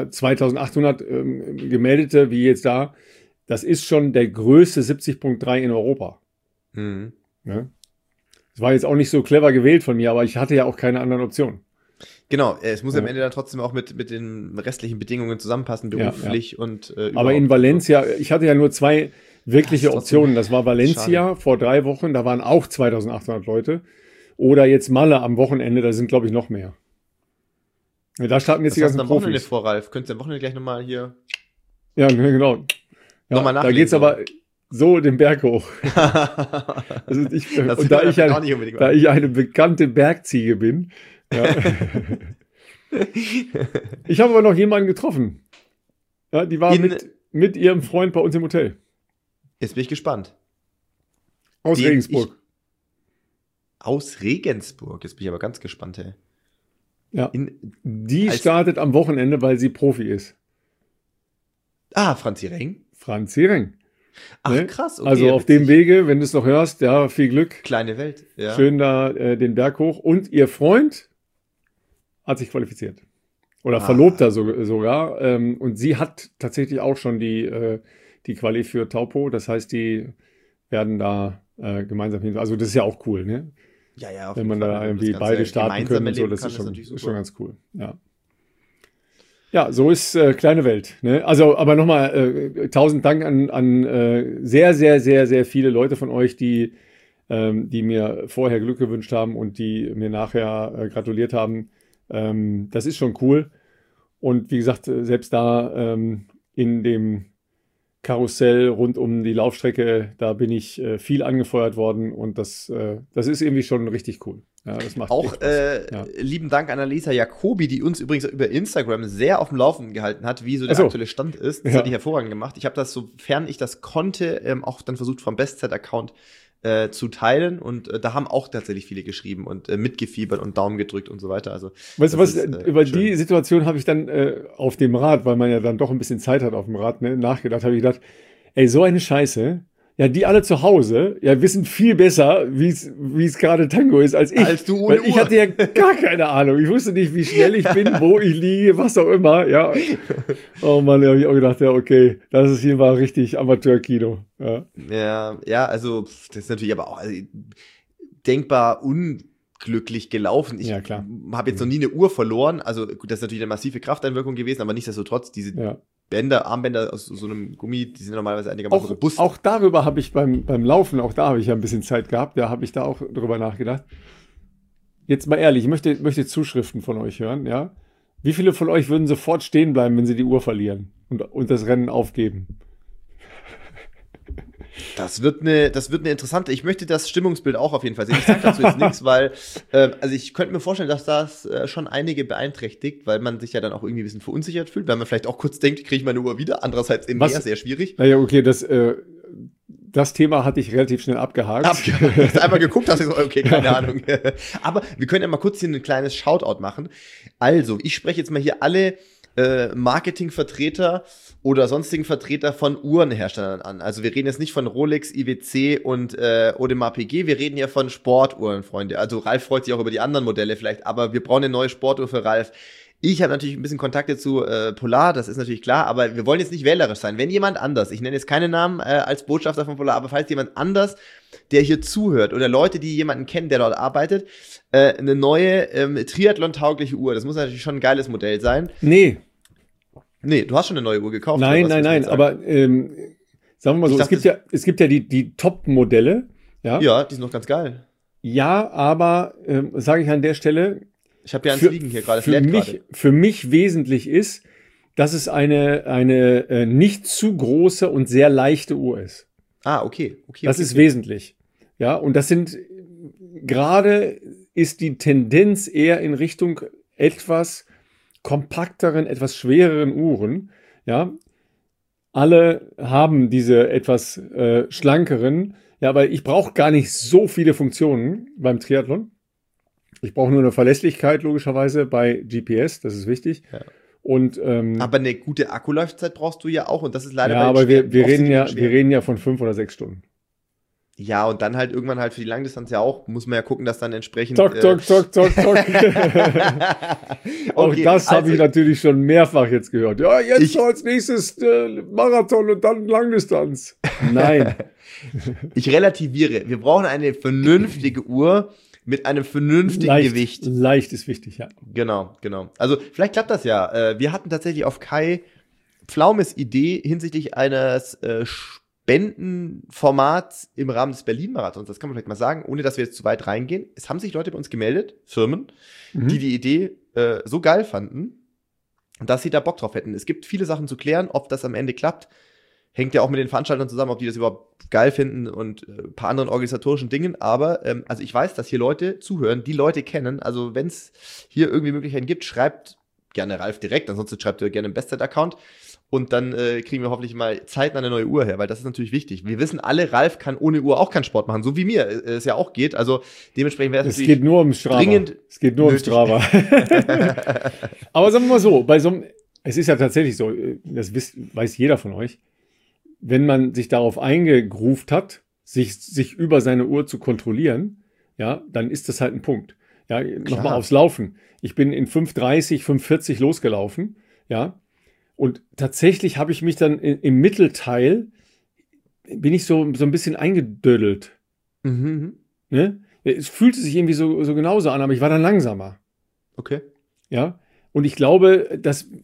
2.800 Gemeldete, wie jetzt da. Das ist schon der größte 70.3 in Europa. Mhm. Ja. Das war jetzt auch nicht so clever gewählt von mir, aber ich hatte ja auch keine anderen Optionen. Genau, es muss am Ende dann trotzdem auch mit den restlichen Bedingungen zusammenpassen, beruflich und aber in Valencia, ich hatte ja nur 2 wirkliche Optionen. Das war Valencia vor 3 Wochen, da waren auch 2.800 Leute. Oder jetzt Malle am Wochenende, da sind, glaube ich, noch mehr. Ja, da starten jetzt die ganzen Profis. Was hast du am Wochenende vor, Ralf? Könntest du am Wochenende gleich nochmal hier... Ja, genau. Ja, nochmal nachlesen. Da geht's aber so den Berg hoch. Also da ich eine bekannte Bergziege bin. Ja. Ich habe aber noch jemanden getroffen. Ja, die war mit ihrem Freund bei uns im Hotel. Jetzt bin ich gespannt. Aus Regensburg. Aus Regensburg? Jetzt bin ich aber ganz gespannt, ey. Ja. Die startet am Wochenende, weil sie Profi ist. Ah, Franzi Reng. Franzi Reng. Ach, ne? Krass. Okay, also auf dem Wege, wenn du es noch hörst, ja, viel Glück. Kleine Welt, ja. Schön da den Berg hoch. Und ihr Freund hat sich qualifiziert. Oder Verlobter sogar. Und sie hat tatsächlich auch schon die Quali für Taupo. Das heißt, die werden da gemeinsam hin. Also das ist ja auch cool, ne? Ja, auf wenn man da irgendwie beide starten können und so, das ist schon ganz cool. Ja. Ja, so ist kleine Welt. Ne? Also, aber nochmal 1000 Dank an sehr, sehr, sehr, sehr viele Leute von euch, die mir vorher Glück gewünscht haben und die mir nachher gratuliert haben. Das ist schon cool. Und wie gesagt, selbst da in dem Karussell rund um die Laufstrecke, da bin ich viel angefeuert worden und das ist irgendwie schon richtig cool. Ja, das macht auch ja. Lieben Dank an Annalisa Jacobi, die uns übrigens über Instagram sehr auf dem Laufenden gehalten hat, wie so der aktuelle Stand ist. Das hat die hervorragend gemacht. Ich habe das, sofern ich das konnte, auch dann versucht vom Bestzeit-Account zu teilen und da haben auch tatsächlich viele geschrieben und mitgefiebert und Daumen gedrückt und so weiter. Also weißt du was, über schön. Die Situation habe ich dann auf dem Rad, weil man ja dann doch ein bisschen Zeit hat auf dem Rad, ne, nachgedacht, habe ich gedacht, ey, so eine Scheiße, ja, die alle zu Hause, ja, wissen viel besser, wie es gerade Tango ist, als ich. Als du ohne Weil ich hatte ja gar keine Ahnung. Ich wusste nicht, wie schnell ich bin, wo ich liege, was auch immer, ja. Oh Mann, da habe ich auch gedacht, ja, okay, das ist hier mal richtig Amateurkino. Ja, also, das ist natürlich aber auch denkbar unglücklich gelaufen. Ich habe jetzt noch nie eine Uhr verloren, also gut, das ist natürlich eine massive Krafteinwirkung gewesen, aber nichtsdestotrotz, diese Armbänder aus so einem Gummi, die sind normalerweise einigermaßen robust. Auch darüber habe ich beim Laufen, auch da habe ich ja ein bisschen Zeit gehabt, da habe ich da auch drüber nachgedacht. Jetzt mal ehrlich, ich möchte Zuschriften von euch hören, ja. Wie viele von euch würden sofort stehen bleiben, wenn sie die Uhr verlieren und das Rennen aufgeben? Das wird eine interessante, ich möchte das Stimmungsbild auch auf jeden Fall sehen. Ich sage dazu jetzt nichts, weil, also ich könnte mir vorstellen, dass das schon einige beeinträchtigt, weil man sich ja dann auch irgendwie ein bisschen verunsichert fühlt, weil man vielleicht auch kurz denkt, kriege ich meine Uhr wieder, andererseits im Meer sehr schwierig. Naja, okay, das Thema hatte ich relativ schnell abgehakt. Hast einmal geguckt, hast du so, okay, keine Ahnung. Aber wir können ja mal kurz hier ein kleines Shoutout machen. Also, ich spreche jetzt mal hier alle Marketingvertreter oder sonstigen Vertreter von Uhrenherstellern an. Also wir reden jetzt nicht von Rolex, IWC und Audemars Piguet, wir reden ja von Sportuhren, Freunde. Also Ralf freut sich auch über die anderen Modelle vielleicht, aber wir brauchen eine neue Sportuhr für Ralf. Ich habe natürlich ein bisschen Kontakte zu Polar, das ist natürlich klar, aber wir wollen jetzt nicht wählerisch sein. Wenn jemand anders, ich nenne jetzt keine Namen als Botschafter von Polar, aber falls jemand anders, der hier zuhört oder Leute, die jemanden kennen, der dort arbeitet, eine neue Triathlon-taugliche Uhr, das muss natürlich schon ein geiles Modell sein. Nee, du hast schon eine neue Uhr gekauft. Nein, aber sagen wir mal so, es gibt ja die Top-Modelle. Ja, die sind noch ganz geil. Ja, aber sage ich an der Stelle, ich habe ja eins liegen hier gerade. Für mich wesentlich ist, dass es eine nicht zu große und sehr leichte Uhr ist. Ah, okay. Das ist wesentlich. Ja, und gerade ist die Tendenz eher in Richtung etwas kompakteren, etwas schwereren Uhren. Ja, alle haben diese etwas schlankeren. Ja, aber ich brauche gar nicht so viele Funktionen beim Triathlon. Ich brauche nur eine Verlässlichkeit, logischerweise, bei GPS, das ist wichtig. Ja. Und, aber eine gute Akkulaufzeit brauchst du ja auch und das ist leider aber wir reden ja von 5 oder 6 Stunden. Ja, und dann halt irgendwann halt für die Langdistanz ja auch, muss man ja gucken, dass dann entsprechend... Zock. Auch das habe ich natürlich schon mehrfach jetzt gehört. Ja, jetzt so als nächstes Marathon und dann Langdistanz. Nein. Ich relativiere. Wir brauchen eine vernünftige Uhr mit einem vernünftigen Gewicht. Leicht ist wichtig, ja. Genau. Also vielleicht klappt das ja. Wir hatten tatsächlich auf Kai Pflaumes Idee hinsichtlich eines Spendenformats im Rahmen des Berlin-Marathons. Das kann man vielleicht mal sagen, ohne dass wir jetzt zu weit reingehen. Es haben sich Leute bei uns gemeldet, Firmen, die Idee so geil fanden, dass sie da Bock drauf hätten. Es gibt viele Sachen zu klären, ob das am Ende klappt. Hängt ja auch mit den Veranstaltern zusammen, ob die das überhaupt geil finden und ein paar anderen organisatorischen Dingen. Aber also ich weiß, dass hier Leute zuhören, die Leute kennen. Also wenn es hier irgendwie Möglichkeiten gibt, schreibt gerne Ralf direkt. Ansonsten schreibt ihr gerne im Bestzeit-Account. Und dann kriegen wir hoffentlich mal zeitnah eine neue Uhr her, weil das ist natürlich wichtig. Wir wissen alle, Ralf kann ohne Uhr auch keinen Sport machen, so wie mir es ja auch geht. Also dementsprechend wäre es natürlich geht nur um Strava. Dringend es geht nur nötig. Um Strava. Aber sagen wir mal so, es ist ja tatsächlich so, das weiß jeder von euch, wenn man sich darauf eingegruft hat, sich über seine Uhr zu kontrollieren, ja, dann ist das halt ein Punkt. Ja, nochmal aufs Laufen. Ich bin in 5:30, 5:40 losgelaufen, ja, und tatsächlich habe ich mich dann im Mittelteil, bin ich so ein bisschen eingedödelt. Mhm. Ne? Es fühlte sich irgendwie so genauso an, aber ich war dann langsamer. Okay. Ja, und ich glaube, dass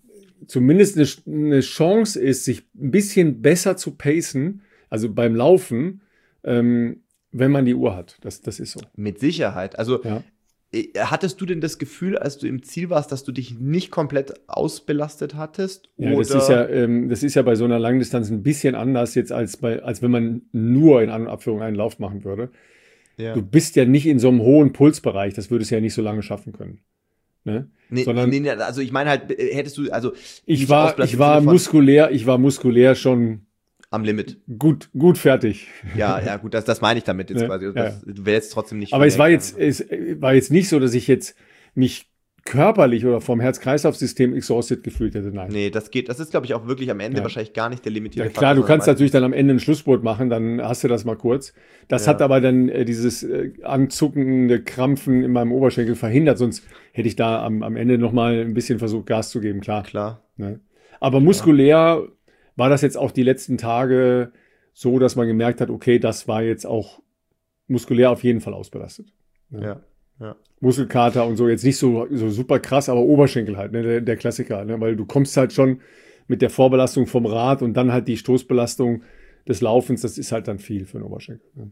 zumindest eine Chance ist, sich ein bisschen besser zu pacen, also beim Laufen, wenn man die Uhr hat. Das ist so. Mit Sicherheit. Also Ja. hattest du denn das Gefühl, als du im Ziel warst, dass du dich nicht komplett ausbelastet hattest? Ja, oder? das ist ja bei so einer Langdistanz ein bisschen anders jetzt als wenn man nur in An- und Abführung einen Lauf machen würde. Ja. Du bist ja nicht in so einem hohen Pulsbereich, das würdest du ja nicht so lange schaffen können. Ne? Sondern Nee, also ich meine halt, hättest du, also ich nicht war ausbelassen im Sinne von muskulär schon am Limit. gut fertig. Ja, gut, das meine ich damit jetzt Ja, quasi. ja. Du wärst trotzdem nicht. Aber es war jetzt nicht so, dass ich jetzt mich körperlich oder vom Herz-Kreislauf-System exhausted gefühlt hätte. Nein. Nee, das ist, glaube ich, auch wirklich am Ende Ja. wahrscheinlich gar nicht der limitierte Ja, klar, du sondern kannst meistens- natürlich dann am Ende einen Schlussspurt machen, dann hast du das mal kurz. Das Ja. hat aber dann dieses anzuckende Krampfen in meinem Oberschenkel verhindert, sonst hätte ich da am Ende nochmal ein bisschen versucht, Gas zu geben, klar. Klar. Ne? Aber muskulär war das jetzt auch die letzten Tage so, dass man gemerkt hat, okay, das war jetzt auch muskulär auf jeden Fall ausbelastet. Ja. Muskelkater und so, jetzt nicht so super krass, aber Oberschenkel halt, ne, der Klassiker, ne, weil du kommst halt schon mit der Vorbelastung vom Rad und dann halt die Stoßbelastung des Laufens, das ist halt dann viel für den Oberschenkel. Ne.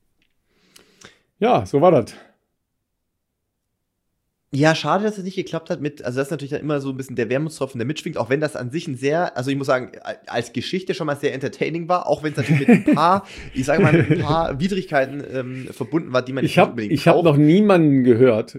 Ja, so war das. Ja, schade, dass es nicht geklappt hat also das ist natürlich dann immer so ein bisschen der Wermutstropfen, der mitschwingt, auch wenn das an sich also ich muss sagen, als Geschichte schon mal sehr entertaining war, auch wenn es natürlich mit ein paar, ich sage mal, mit ein paar Widrigkeiten verbunden war, die man Ich habe noch niemanden gehört,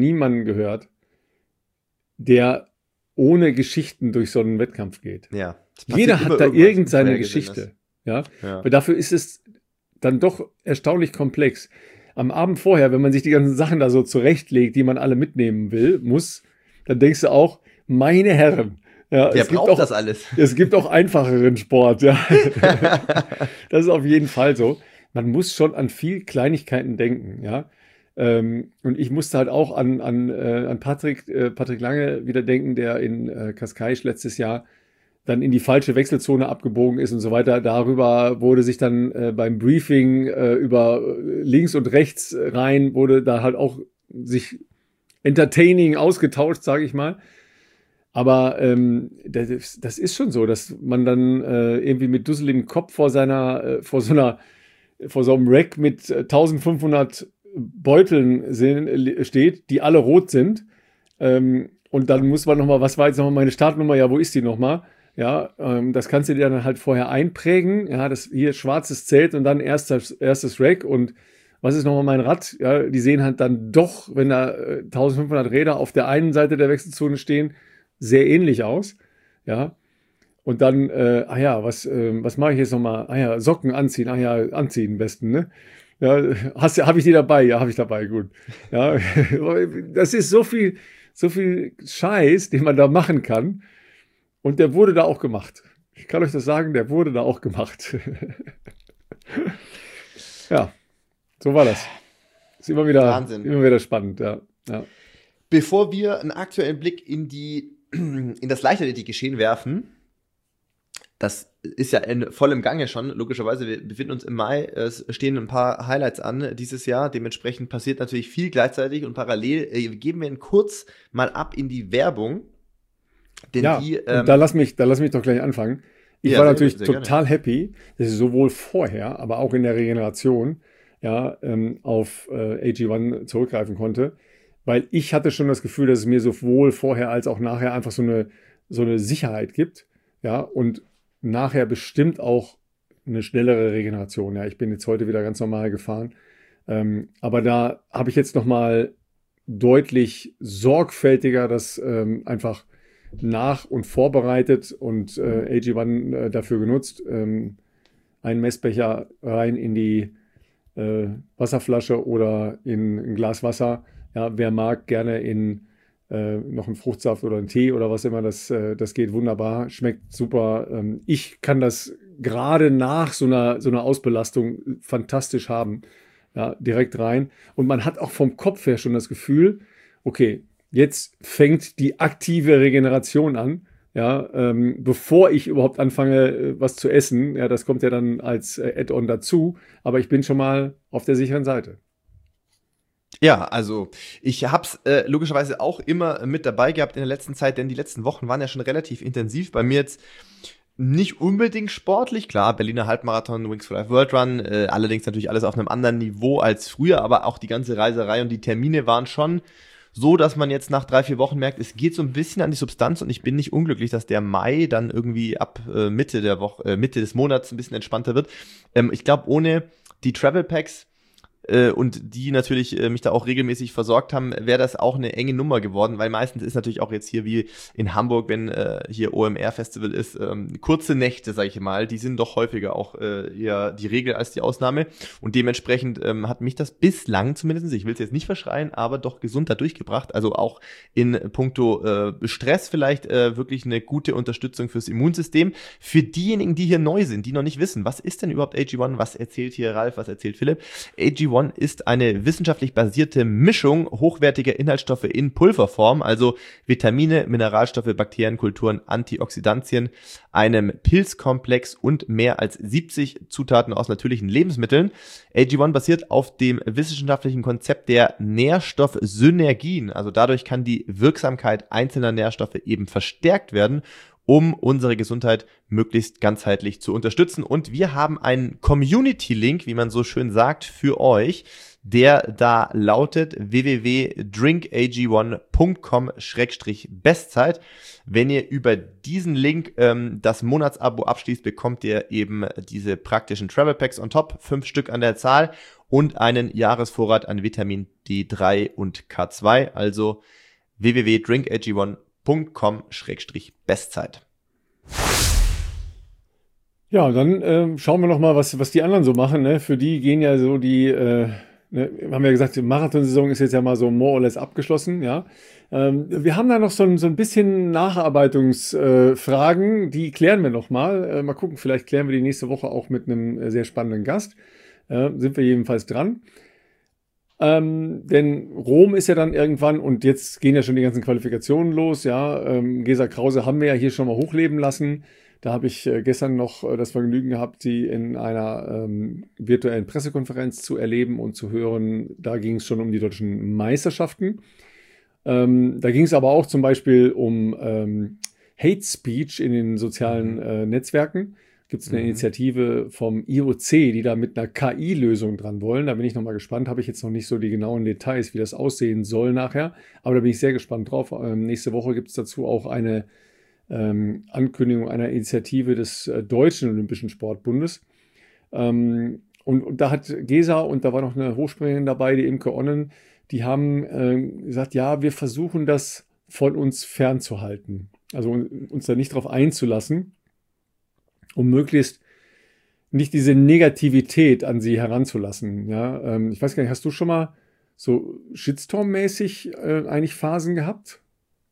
der ohne Geschichten durch so einen Wettkampf geht. Ja. Jeder hat da irgendeine Geschichte. Ja? Aber dafür ist es dann doch erstaunlich komplex. Am Abend vorher, wenn man sich die ganzen Sachen da so zurechtlegt, die man alle mitnehmen muss, dann denkst du auch, meine Herren. Ja, Wer braucht das alles? Es gibt auch einfacheren Sport. Ja. Das ist auf jeden Fall so. Man muss schon an viel Kleinigkeiten denken. Ja. Und ich musste halt auch an Patrick Lange wieder denken, der in Cascais letztes Jahr dann in die falsche Wechselzone abgebogen ist und so weiter. Darüber wurde sich dann beim Briefing über links und rechts rein, wurde da halt auch sich entertaining ausgetauscht, sage ich mal. Aber das ist schon so, dass man dann irgendwie mit dusseligem Kopf vor so einem Rack mit 1500 Beuteln steht, die alle rot sind. Und dann muss man nochmal, was war jetzt nochmal meine Startnummer? Ja, wo ist die nochmal? Ja, das kannst du dir dann halt vorher einprägen. Ja, das hier schwarzes Zelt und dann erstes Rack. Und was ist nochmal mein Rad? Ja, die sehen halt dann doch, wenn da 1500 Räder auf der einen Seite der Wechselzone stehen, sehr ähnlich aus. Ja, und dann, was mache ich jetzt nochmal? Socken anziehen. Anziehen am besten, ne? Ja, habe ich die dabei? Ja, habe ich dabei, gut. Ja, das ist so viel Scheiß, den man da machen kann. Und der wurde da auch gemacht. Ich kann euch das sagen, der wurde da auch gemacht. Ja, so war das. Ist immer wieder spannend, ja. Bevor wir einen aktuellen Blick in das Leichtathletik-Geschehen werfen, das ist ja voll im Gange schon, logischerweise, wir befinden uns im Mai, es stehen ein paar Highlights an dieses Jahr, dementsprechend passiert natürlich viel gleichzeitig und parallel geben wir kurz mal ab in die Werbung. Denn ja, und da lass mich doch gleich anfangen. Ich war natürlich total happy, dass ich sowohl vorher, aber auch in der Regeneration auf AG1 zurückgreifen konnte, weil ich hatte schon das Gefühl, dass es mir sowohl vorher als auch nachher einfach so eine Sicherheit gibt, ja, und nachher bestimmt auch eine schnellere Regeneration. Ja, ich bin jetzt heute wieder ganz normal gefahren, aber da habe ich jetzt nochmal deutlich sorgfältiger das einfach nach- und vorbereitet und AG1 dafür genutzt. Einen Messbecher rein in die Wasserflasche oder in ein Glas Wasser. Ja, wer mag, gerne in noch einen Fruchtsaft oder einen Tee oder was immer. Das geht wunderbar, schmeckt super. Ich kann das gerade nach so einer Ausbelastung fantastisch haben. Ja, direkt rein. Und man hat auch vom Kopf her schon das Gefühl, okay, jetzt fängt die aktive Regeneration an, ja, bevor ich überhaupt anfange, was zu essen. Ja, das kommt ja dann als Add-on dazu, aber ich bin schon mal auf der sicheren Seite. Ja, also ich habe es logischerweise auch immer mit dabei gehabt in der letzten Zeit, denn die letzten Wochen waren ja schon relativ intensiv. Bei mir jetzt nicht unbedingt sportlich, klar, Berliner Halbmarathon, Wings for Life World Run, allerdings natürlich alles auf einem anderen Niveau als früher, aber auch die ganze Reiserei und die Termine waren schon so, dass man jetzt nach 3-4 Wochen merkt, es geht so ein bisschen an die Substanz und ich bin nicht unglücklich, dass der Mai dann irgendwie ab Mitte der Woche, Mitte des Monats ein bisschen entspannter wird. Ich glaube, ohne die Travel Packs und die natürlich mich da auch regelmäßig versorgt haben, wäre das auch eine enge Nummer geworden, weil meistens ist natürlich auch jetzt hier wie in Hamburg, wenn hier OMR-Festival ist, kurze Nächte, sage ich mal, die sind doch häufiger auch eher die Regel als die Ausnahme und dementsprechend hat mich das bislang zumindest, ich will es jetzt nicht verschreien, aber doch gesund da durchgebracht, also auch in puncto Stress vielleicht wirklich eine gute Unterstützung fürs Immunsystem. Für diejenigen, die hier neu sind, die noch nicht wissen, was ist denn überhaupt AG1, was erzählt hier Ralf, was erzählt Philipp? AG1 ist eine wissenschaftlich basierte Mischung hochwertiger Inhaltsstoffe in Pulverform, also Vitamine, Mineralstoffe, Bakterienkulturen, Antioxidantien, einem Pilzkomplex und mehr als 70 Zutaten aus natürlichen Lebensmitteln. AG1 basiert auf dem wissenschaftlichen Konzept der Nährstoffsynergien, also dadurch kann die Wirksamkeit einzelner Nährstoffe eben verstärkt werden, um unsere Gesundheit möglichst ganzheitlich zu unterstützen. Und wir haben einen Community-Link, wie man so schön sagt, für euch, der da lautet www.drinkag1.com/Bestzeit. Wenn ihr über diesen Link das Monatsabo abschließt, bekommt ihr eben diese praktischen Travel Packs on top, 5 Stück an der Zahl und einen Jahresvorrat an Vitamin D3 und K2, also www.drinkag1.com/Bestzeit. Ja, dann schauen wir noch mal, was die anderen so machen. Ne? Für die gehen ja so haben wir ja gesagt, die Marathonsaison ist jetzt ja mal so more or less abgeschlossen. Ja, wir haben da noch so ein bisschen Nacharbeitungsfragen, die klären wir noch mal. Mal gucken, vielleicht klären wir die nächste Woche auch mit einem sehr spannenden Gast. Sind wir jedenfalls dran. Denn Rom ist ja dann irgendwann und jetzt gehen ja schon die ganzen Qualifikationen los. Ja, Gesa Krause haben wir ja hier schon mal hochleben lassen. Da habe ich gestern noch das Vergnügen gehabt, sie in einer virtuellen Pressekonferenz zu erleben und zu hören. Da ging es schon um die deutschen Meisterschaften. Da ging es aber auch zum Beispiel um Hate Speech in den sozialen Netzwerken. Gibt es eine Initiative vom IOC, die da mit einer KI-Lösung dran wollen. Da bin ich nochmal gespannt. Habe ich jetzt noch nicht so die genauen Details, wie das aussehen soll nachher. Aber da bin ich sehr gespannt drauf. Nächste Woche gibt es dazu auch eine Ankündigung einer Initiative des Deutschen Olympischen Sportbundes. Und da hat Gesa und da war noch eine Hochspringerin dabei, die Imke Onnen, die haben gesagt, ja, wir versuchen das von uns fernzuhalten. Also uns da nicht drauf einzulassen, um möglichst nicht diese Negativität an sie heranzulassen. Ja, ich weiß gar nicht, hast du schon mal so Shitstorm-mäßig eigentlich Phasen gehabt?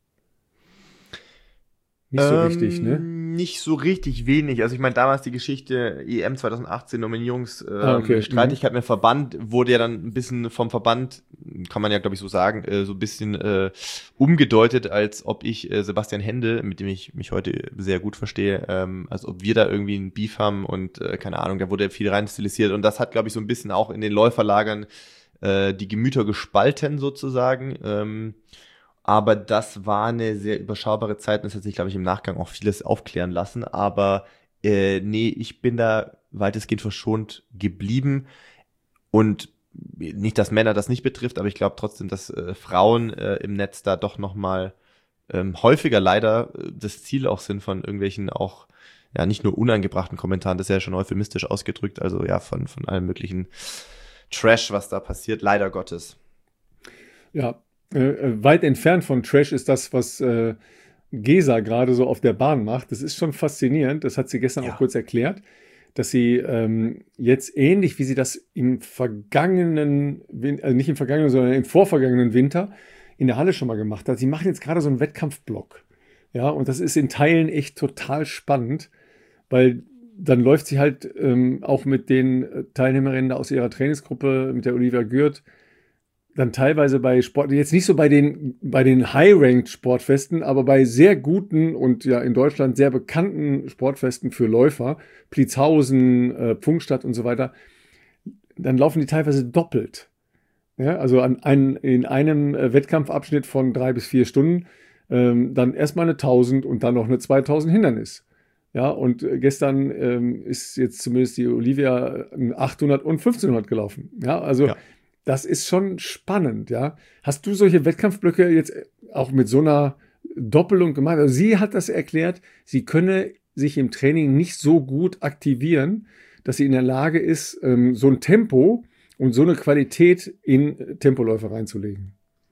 Nicht so richtig, ne? Nicht so richtig wenig. Also ich meine, damals die Geschichte EM 2018, Okay. Streitigkeit mit dem Verband, wurde ja dann ein bisschen vom Verband, kann man ja glaube ich so sagen, so ein bisschen umgedeutet, als ob ich Sebastian Händel, mit dem ich mich heute sehr gut verstehe, als ob wir da irgendwie einen Beef haben und keine Ahnung, da wurde viel rein stilisiert und das hat glaube ich so ein bisschen auch in den Läuferlagern die Gemüter gespalten sozusagen. Aber das war eine sehr überschaubare Zeit und es hat sich, glaube ich, im Nachgang auch vieles aufklären lassen. Aber nee, ich bin da weitestgehend verschont geblieben. Und nicht, dass Männer das nicht betrifft, aber ich glaube trotzdem, dass Frauen im Netz da doch nochmal häufiger leider das Ziel auch sind von irgendwelchen auch, ja, nicht nur unangebrachten Kommentaren, das ist ja schon euphemistisch ausgedrückt, also ja, von allem möglichen Trash, was da passiert, leider Gottes. Ja. Weit entfernt von Trash ist das, was Gesa gerade so auf der Bahn macht. Das ist schon faszinierend. Das hat sie gestern auch kurz erklärt, dass sie jetzt ähnlich wie sie das im vergangenen, also nicht im vergangenen, sondern im vorvergangenen Winter in der Halle schon mal gemacht hat. Sie machen jetzt gerade so einen Wettkampfblock. Ja, und das ist in Teilen echt total spannend, weil dann läuft sie halt auch mit den Teilnehmerinnen aus ihrer Trainingsgruppe, mit der Olivia Gürt, dann teilweise bei Sport, jetzt nicht so bei den High-Ranked Sportfesten, aber bei sehr guten und ja in Deutschland sehr bekannten Sportfesten für Läufer, Pliezhausen, Pfungstadt und so weiter, dann laufen die teilweise doppelt. Ja, also in einem Wettkampfabschnitt von 3 bis 4 Stunden dann erstmal eine 1000 und dann noch eine 2000 Hindernis. Ja, und gestern ist jetzt zumindest die Olivia 800 und 1500 gelaufen. Ja, also Ja. das ist schon spannend. Ja, hast du solche Wettkampfblöcke jetzt auch mit so einer Doppelung gemacht? Also sie hat das erklärt, sie könne sich im Training nicht so gut aktivieren, dass sie in der Lage ist, so ein Tempo und so eine Qualität in Tempoläufe reinzulegen.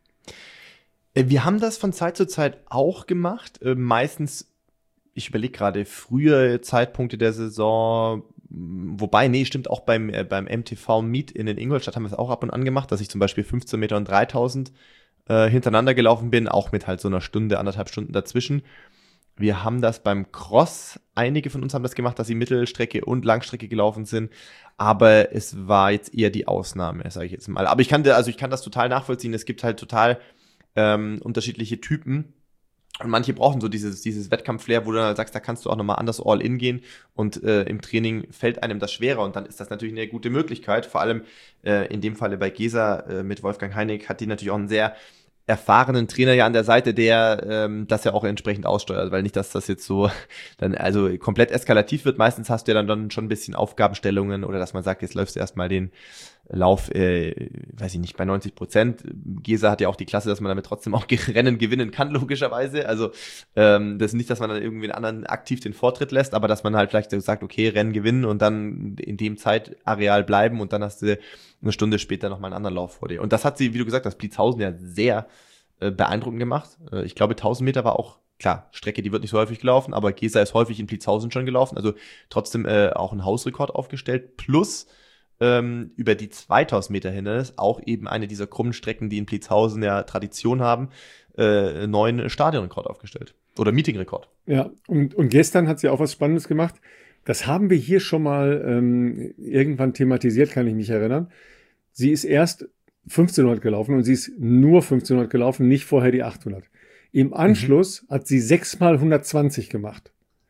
Wir haben das von Zeit zu Zeit auch gemacht. Meistens, ich überlege gerade, frühe Zeitpunkte der Saison, wobei, nee, stimmt, auch beim MTV Meet in Ingolstadt haben wir es auch ab und an gemacht, dass ich zum Beispiel 15 Meter und 3000 hintereinander gelaufen bin, auch mit halt so einer Stunde, 1,5 Stunden dazwischen. Wir haben das beim Cross, einige von uns haben das gemacht, dass sie Mittelstrecke und Langstrecke gelaufen sind, aber es war jetzt eher die Ausnahme, sage ich jetzt mal. Aber ich kann das total nachvollziehen, es gibt halt total unterschiedliche Typen und manche brauchen so dieses Wettkampf-Flair, wo du dann halt sagst, da kannst du auch nochmal anders all in gehen und im Training fällt einem das schwerer und dann ist das natürlich eine gute Möglichkeit, vor allem in dem Falle bei Gesa mit Wolfgang Heinig hat die natürlich auch einen sehr erfahrenen Trainer ja an der Seite, der das ja auch entsprechend aussteuert, weil nicht, dass das jetzt so dann also komplett eskalativ wird. Meistens hast du ja dann schon ein bisschen Aufgabenstellungen oder dass man sagt, jetzt läufst du erstmal den Lauf, weiß ich nicht, bei 90%. Gesa hat ja auch die Klasse, dass man damit trotzdem auch Rennen gewinnen kann, logischerweise. Also das ist nicht, dass man dann irgendwie einen anderen aktiv den Vortritt lässt, aber dass man halt vielleicht sagt, okay, Rennen gewinnen und dann in dem Zeitareal bleiben und dann hast du eine Stunde später nochmal einen anderen Lauf vor dir. Und das hat sie, wie du gesagt hast, Blitzhausen ja sehr beeindruckend gemacht. Ich glaube, 1000 Meter war auch, klar, Strecke, die wird nicht so häufig gelaufen, aber Gesa ist häufig in Blitzhausen schon gelaufen, also trotzdem auch einen Hausrekord aufgestellt, plus über die 2000 Meter Hindernis, auch eben eine dieser krummen Strecken, die in Blitzhausen ja Tradition haben, neuen Stadionrekord aufgestellt. Oder Meetingrekord. Ja, und gestern hat sie auch was Spannendes gemacht. Das haben wir hier schon mal irgendwann thematisiert, kann ich mich erinnern. Sie ist erst 1500 gelaufen und sie ist nur 1500 gelaufen, nicht vorher die 800. Im Anschluss hat sie 6 mal 120 gemacht.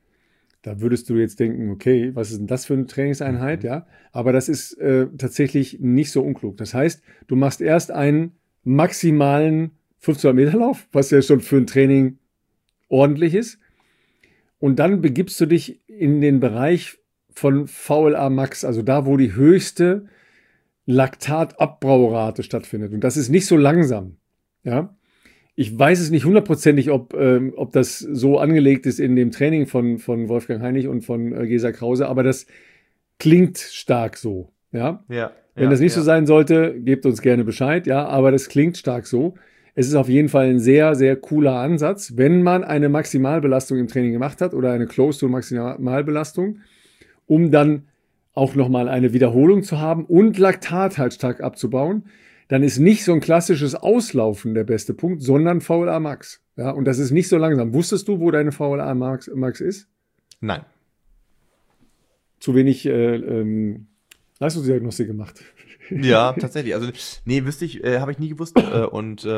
Da würdest du jetzt denken, okay, was ist denn das für eine Trainingseinheit? Ja, aber das ist tatsächlich nicht so unklug. Das heißt, du machst erst einen maximalen 1500 Meter Lauf, was ja schon für ein Training ordentlich ist. Und dann begibst du dich in den Bereich von VLA Max, also da, wo die höchste Laktatabbraurate stattfindet. Und das ist nicht so langsam. Ja, ich weiß es nicht hundertprozentig, ob das so angelegt ist in dem Training von Wolfgang Heinig und von Gesa Krause, aber das klingt stark so. Ja? Wenn das nicht so sein sollte, gebt uns gerne Bescheid. Ja, aber das klingt stark so. Es ist auf jeden Fall ein sehr, sehr cooler Ansatz, wenn man eine Maximalbelastung im Training gemacht hat oder eine Close-to-Maximalbelastung, um dann auch nochmal eine Wiederholung zu haben und Laktat halt stark abzubauen, dann ist nicht so ein klassisches Auslaufen der beste Punkt, sondern VLA Max. Ja, und das ist nicht so langsam. Wusstest du, wo deine VLA Max ist? Nein. Zu wenig Leistungsdiagnostik gemacht. Ja, tatsächlich. Also, nee, habe ich nie gewusst. Und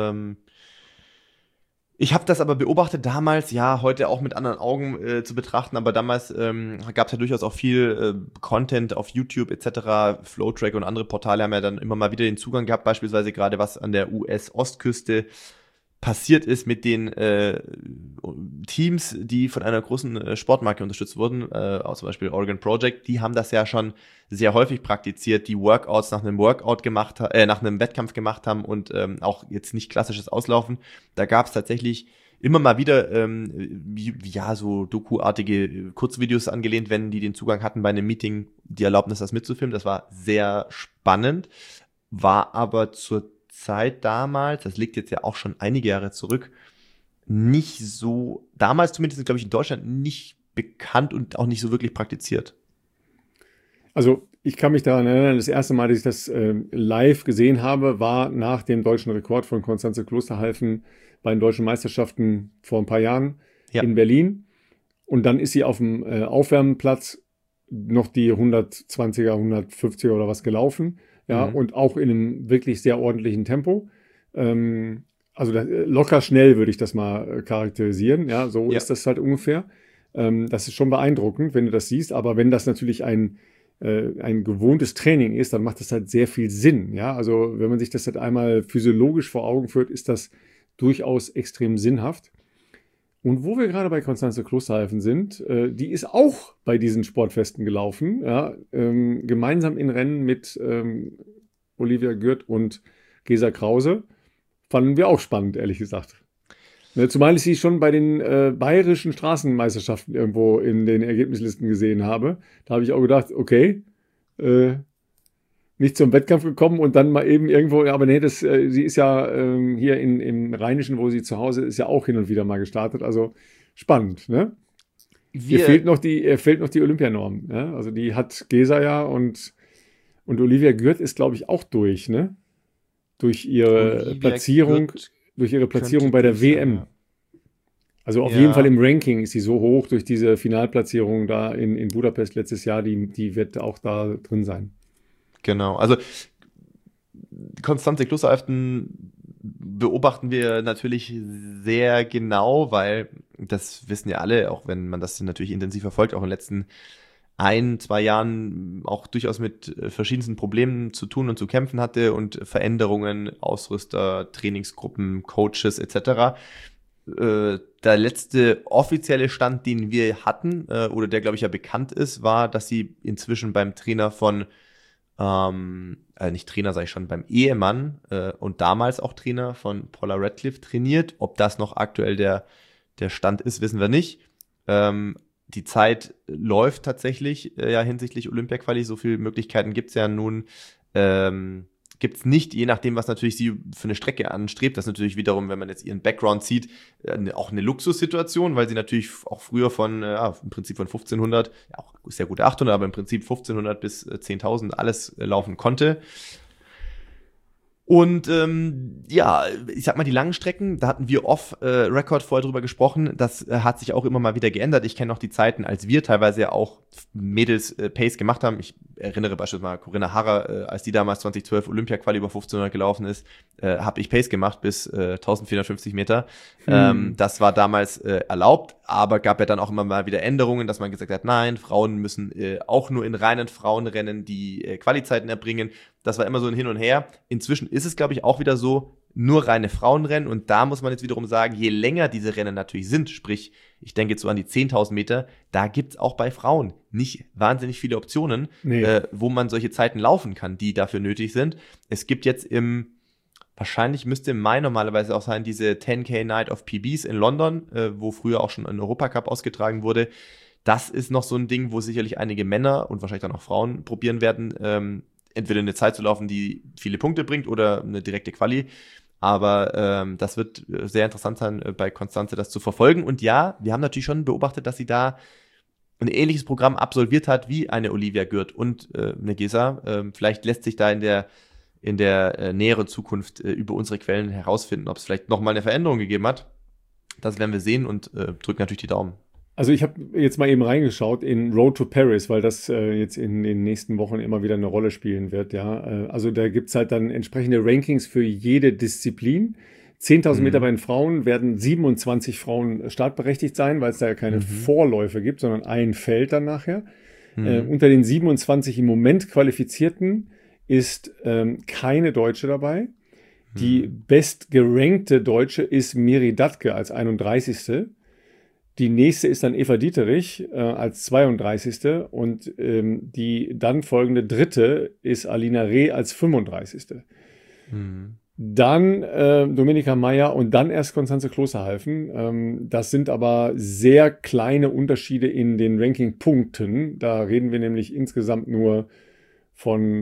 ich habe das aber beobachtet damals, ja, heute auch mit anderen Augen zu betrachten, aber damals gab es ja durchaus auch viel Content auf YouTube etc. Flowtrack und andere Portale haben ja dann immer mal wieder den Zugang gehabt, beispielsweise gerade was an der US-Ostküste passiert ist mit den Teams, die von einer großen Sportmarke unterstützt wurden, auch zum Beispiel Oregon Project, die haben das ja schon sehr häufig praktiziert, die Workouts nach einem nach einem Wettkampf gemacht haben und auch jetzt nicht klassisches Auslaufen. Da gab es tatsächlich immer mal wieder so Doku-artige Kurzvideos angelehnt, wenn die den Zugang hatten bei einem Meeting, die Erlaubnis, das mitzufilmen. Das war sehr spannend, war aber zur Zeit damals, das liegt jetzt ja auch schon einige Jahre zurück, nicht so, damals zumindest, glaube ich, in Deutschland nicht bekannt und auch nicht so wirklich praktiziert. Also ich kann mich daran erinnern, das erste Mal, dass ich das live gesehen habe, war nach dem deutschen Rekord von Konstanze Klosterhalfen bei den deutschen Meisterschaften vor ein paar Jahren in Berlin. Und dann ist sie auf dem Aufwärmplatz noch die 120er, 150er oder was gelaufen. Ja, und auch in einem wirklich sehr ordentlichen Tempo. Also locker schnell würde ich das mal charakterisieren. Ja, so ist das halt ungefähr. Das ist schon beeindruckend, wenn du das siehst. Aber wenn das natürlich ein ein gewohntes Training ist, dann macht das halt sehr viel Sinn. Ja, also wenn man sich das halt einmal physiologisch vor Augen führt, ist das durchaus extrem sinnhaft. Und wo wir gerade bei Constanze Klosterhalfen sind, die ist auch bei diesen Sportfesten gelaufen, ja, gemeinsam in Rennen mit Olivia Gürt und Gesa Krause. Fanden wir auch spannend, ehrlich gesagt. Ne, zumal ich sie schon bei den bayerischen Straßenmeisterschaften irgendwo in den Ergebnislisten gesehen habe. Da habe ich auch gedacht, okay, nicht zum Wettkampf gekommen und dann mal eben irgendwo, aber nee, sie ist ja hier im Rheinischen, wo sie zu Hause ist, ja auch hin und wieder mal gestartet. Also spannend, ne? Ihr fehlt noch die Olympianorm. Ne? Also die hat Gesa ja und Olivia Gürt ist, glaube ich, auch durch, ne? Durch ihre Platzierung bei der WM. Ja. Also auf jeden Fall im Ranking ist sie so hoch durch diese Finalplatzierung da in Budapest letztes Jahr, die wird auch da drin sein. Genau, also Constanze Klosterhalfen beobachten wir natürlich sehr genau, weil das wissen ja alle, auch wenn man das natürlich intensiv verfolgt, auch in den letzten 1-2 Jahren auch durchaus mit verschiedensten Problemen zu tun und zu kämpfen hatte und Veränderungen, Ausrüster, Trainingsgruppen, Coaches etc. Der letzte offizielle Stand, den wir hatten, oder der, glaube ich, ja bekannt ist, war, dass sie inzwischen beim Trainer von nicht Trainer, sage ich schon, beim Ehemann und damals auch Trainer von Paula Radcliffe trainiert. Ob das noch aktuell der Stand ist, wissen wir nicht. Die Zeit läuft tatsächlich hinsichtlich Olympia-Quali. So viele Möglichkeiten gibt es ja nun. Gibt es nicht, je nachdem, was natürlich sie für eine Strecke anstrebt. Das ist natürlich wiederum, wenn man jetzt ihren Background sieht, auch eine Luxussituation, weil sie natürlich auch früher im Prinzip von 1500, auch sehr gute 800, aber im Prinzip 1500 bis 10.000 alles laufen konnte. Und ich sag mal, die langen Strecken, da hatten wir off-Record vorher drüber gesprochen, das hat sich auch immer mal wieder geändert. Ich kenne noch die Zeiten, als wir teilweise ja auch Mädels Pace gemacht haben. Ich erinnere beispielsweise mal Corinna Harrer, als die damals 2012 Olympia-Quali über 1500 gelaufen ist, habe ich Pace gemacht bis 1450 Meter. Das war damals erlaubt, aber gab ja dann auch immer mal wieder Änderungen, dass man gesagt hat, nein, Frauen müssen auch nur in reinen Frauenrennen die Quali-Zeiten erbringen. Das war immer so ein Hin und Her. Inzwischen ist es, glaube ich, auch wieder so, nur reine Frauenrennen. Und da muss man jetzt wiederum sagen, je länger diese Rennen natürlich sind, sprich, ich denke jetzt so an die 10.000 Meter, da gibt's auch bei Frauen nicht wahnsinnig viele Optionen, wo man solche Zeiten laufen kann, die dafür nötig sind. Es gibt jetzt wahrscheinlich müsste im Mai normalerweise auch sein, diese 10K Night of PBs in London, wo früher auch schon ein Europacup ausgetragen wurde. Das ist noch so ein Ding, wo sicherlich einige Männer und wahrscheinlich dann auch Frauen probieren werden, entweder eine Zeit zu laufen, die viele Punkte bringt oder eine direkte Quali. Aber das wird sehr interessant sein, bei Constanze das zu verfolgen. Und ja, wir haben natürlich schon beobachtet, dass sie da ein ähnliches Programm absolviert hat wie eine Olivia Gürt und eine Gesa. Vielleicht lässt sich da in der näheren Zukunft über unsere Quellen herausfinden, ob es vielleicht nochmal eine Veränderung gegeben hat. Das werden wir sehen und drücken natürlich die Daumen. Also ich habe jetzt mal eben reingeschaut in Road to Paris, weil das jetzt in den nächsten Wochen immer wieder eine Rolle spielen wird. Ja, also da gibt es halt dann entsprechende Rankings für jede Disziplin. 10.000 Meter bei den Frauen werden 27 Frauen startberechtigt sein, weil es da ja keine Vorläufe gibt, sondern ein Feld dann nachher. Unter den 27 im Moment Qualifizierten ist keine Deutsche dabei. Die bestgerankte Deutsche ist Miri Datke als 31. Die nächste ist dann Eva Dieterich als 32. Und die dann folgende dritte ist Alina Reh als 35. Dann Dominika Meier und dann erst Constanze Klosterhalfen. Das sind aber sehr kleine Unterschiede in den Ranking-Punkten. Da reden wir nämlich insgesamt nur von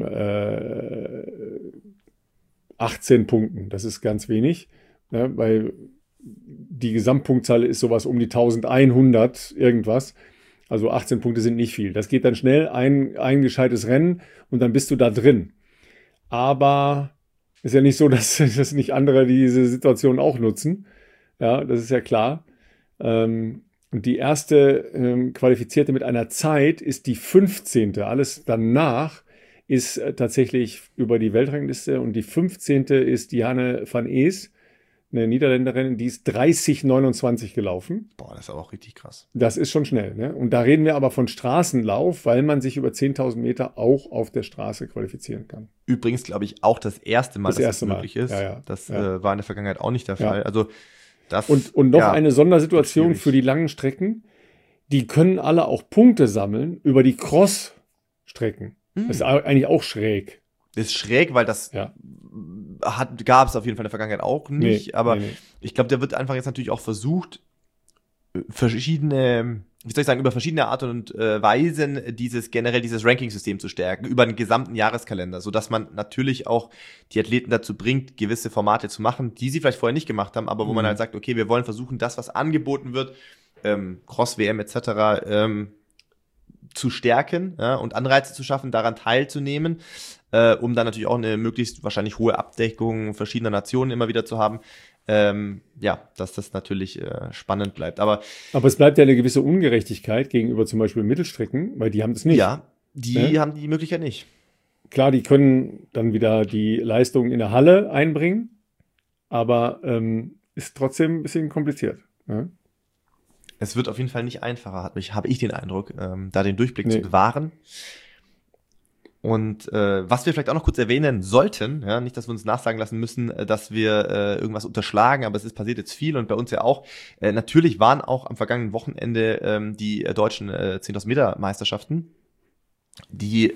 18 Punkten. Das ist ganz wenig, ne, weil die Gesamtpunktzahl ist sowas um die 1100 irgendwas. Also 18 Punkte sind nicht viel. Das geht dann schnell, ein gescheites Rennen und dann bist du da drin. Aber ist ja nicht so, dass nicht andere diese Situation auch nutzen. Ja, das ist ja klar. Und die erste Qualifizierte mit einer Zeit ist die 15. Alles danach ist tatsächlich über die Weltrangliste und die 15. ist Diane van Ees. eine Niederländerin, die ist 30,29 gelaufen. Boah, das ist aber auch richtig krass. Das ist schon schnell, ne? Und da reden wir aber von Straßenlauf, weil man sich über 10.000 Meter auch auf der Straße qualifizieren kann. Übrigens, glaube ich, auch das erste Mal, dass das möglich ist. Ja. Das war in der Vergangenheit auch nicht der Fall. Also das, und noch eine Sondersituation für die langen Strecken. Die können alle auch Punkte sammeln über die Cross-Strecken. Das ist eigentlich auch schräg. Ist schräg, weil das gab es auf jeden Fall in der Vergangenheit auch nicht. Aber ich glaube, da wird einfach jetzt natürlich auch versucht, verschiedene, über verschiedene Art und Weisen dieses Ranking-System zu stärken, über den gesamten Jahreskalender, sodass man natürlich auch die Athleten dazu bringt, gewisse Formate zu machen, die sie vielleicht vorher nicht gemacht haben, aber wo man halt sagt, okay, wir wollen versuchen, das, was angeboten wird, Cross-WM etc., zu stärken, und Anreize zu schaffen, daran teilzunehmen, um dann natürlich auch eine möglichst wahrscheinlich hohe Abdeckung verschiedener Nationen immer wieder zu haben. Dass das natürlich spannend bleibt. Aber es bleibt ja eine gewisse Ungerechtigkeit gegenüber zum Beispiel Mittelstrecken, weil die haben das nicht. Ja, die haben die Möglichkeit nicht. Klar, die können dann wieder die Leistung in der Halle einbringen, aber ist trotzdem ein bisschen kompliziert. Ne? Es wird auf jeden Fall nicht einfacher, habe ich den Eindruck, da den Durchblick zu bewahren. Und was wir vielleicht auch noch kurz erwähnen sollten, nicht, dass wir uns nachsagen lassen müssen, dass wir irgendwas unterschlagen, aber es ist passiert jetzt viel und bei uns ja auch. Natürlich waren auch am vergangenen Wochenende die deutschen 10.000 Meter Meisterschaften, die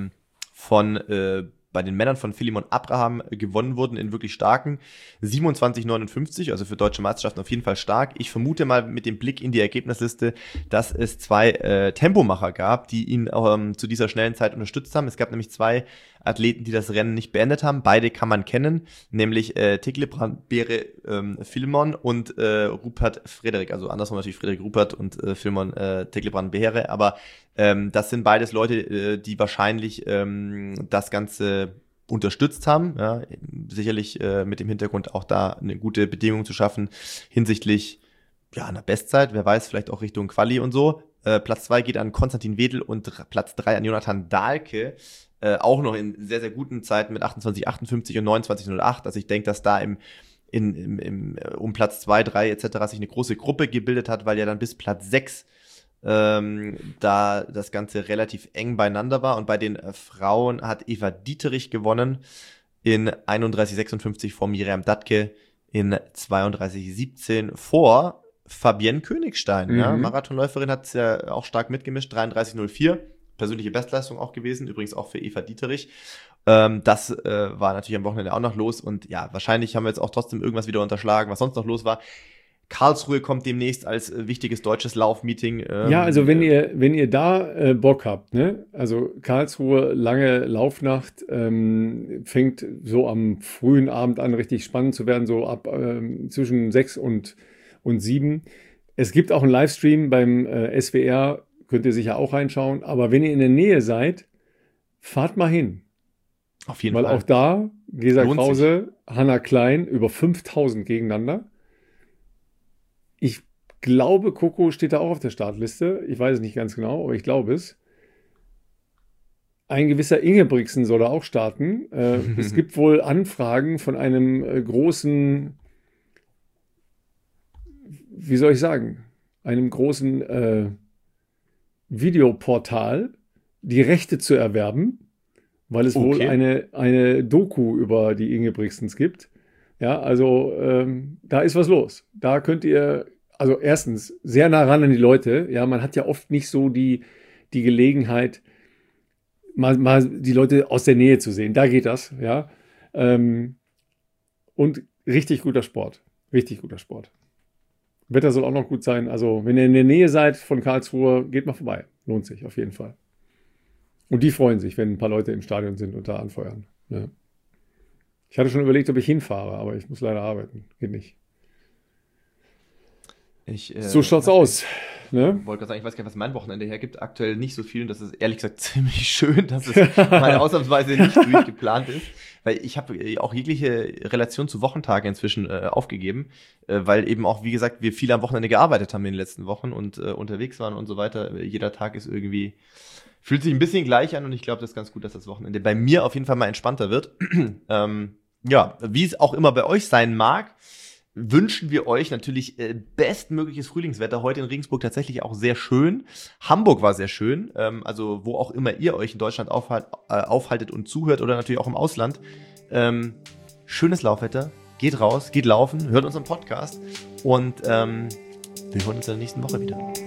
bei den Männern von Philemon Abraham gewonnen wurden in wirklich starken 27,59, also für deutsche Meisterschaften auf jeden Fall stark. Ich vermute mal mit dem Blick in die Ergebnisliste, dass es 2 Tempomacher gab, die ihn zu dieser schnellen Zeit unterstützt haben. Es gab nämlich 2 Athleten, die das Rennen nicht beendet haben. Beide kann man kennen, nämlich Teklebran Bere Philemon und Rupert Frederik. Also andersrum natürlich Frederik Rupert und Philemon Teklebran Bere. Aber das sind beides Leute, die wahrscheinlich das Ganze unterstützt haben. Ja, sicherlich mit dem Hintergrund auch da eine gute Bedingung zu schaffen hinsichtlich einer Bestzeit. Wer weiß, vielleicht auch Richtung Quali und so. Platz 2 geht an Konstantin Wedel und Platz 3 an Jonathan Dahlke. Auch noch in sehr, sehr guten Zeiten mit 28,58 und 29,08. Also ich denke, dass da um Platz 2, 3 etc. sich eine große Gruppe gebildet hat, weil ja dann bis Platz 6 da das Ganze relativ eng beieinander war. Und bei den Frauen hat Eva Dieterich gewonnen in 31,56 vor Miriam Dattke in 32,17 vor Fabienne Königstein. Ja, Marathonläuferin hat es ja auch stark mitgemischt, 33,04. Persönliche Bestleistung auch gewesen, übrigens auch für Eva Dieterich. Das war natürlich am Wochenende auch noch los und wahrscheinlich haben wir jetzt auch trotzdem irgendwas wieder unterschlagen, was sonst noch los war. Karlsruhe kommt demnächst als wichtiges deutsches Laufmeeting. Also wenn ihr da Bock habt, ne? Also Karlsruhe, lange Laufnacht, fängt so am frühen Abend an, richtig spannend zu werden, so ab zwischen 6 und 7. Es gibt auch einen Livestream beim SWR, könnt ihr sicher auch reinschauen. Aber wenn ihr in der Nähe seid, fahrt mal hin. Auf jeden Fall. Weil auch da, Gesa Krause, Hanna Klein, über 5.000 gegeneinander. Ich glaube, Coco steht da auch auf der Startliste. Ich weiß es nicht ganz genau, aber ich glaube es. Ein gewisser Ingebrigtsen soll da auch starten. Es gibt wohl Anfragen von einem großen, wie soll ich sagen, einem großen Videoportal, die Rechte zu erwerben, weil es wohl eine Doku über die Ingebrigtsens gibt. Ja, also da ist was los. Da könnt ihr, also erstens, sehr nah ran an die Leute. Ja, man hat ja oft nicht so die Gelegenheit, mal die Leute aus der Nähe zu sehen. Da geht das, ja. Und richtig guter Sport. Richtig guter Sport. Wetter soll auch noch gut sein. Also, wenn ihr in der Nähe seid von Karlsruhe, geht mal vorbei. Lohnt sich auf jeden Fall. Und die freuen sich, wenn ein paar Leute im Stadion sind und da anfeuern. Ja. Ich hatte schon überlegt, ob ich hinfahre, aber ich muss leider arbeiten. Geht nicht. So schaut's aus. Ne? Wollte gerade sagen, ich weiß gar nicht, was mein Wochenende hergibt. Aktuell nicht so viel und das ist ehrlich gesagt ziemlich schön, dass es mal ausnahmsweise nicht durchgeplant ist. Weil ich habe auch jegliche Relation zu Wochentage inzwischen aufgegeben, weil eben auch, wie gesagt, wir viel am Wochenende gearbeitet haben in den letzten Wochen und unterwegs waren und so weiter. Jeder Tag ist irgendwie, fühlt sich ein bisschen gleich an und ich glaube, das ist ganz gut, dass das Wochenende bei mir auf jeden Fall mal entspannter wird. Wie es auch immer bei euch sein mag. wünschen wir euch natürlich bestmögliches Frühlingswetter. Heute in Regensburg tatsächlich auch sehr schön. Hamburg war sehr schön. Also wo auch immer ihr euch in Deutschland aufhaltet und zuhört oder natürlich auch im Ausland. Schönes Laufwetter. Geht raus, geht laufen, hört unseren Podcast und wir hören uns in der nächsten Woche wieder.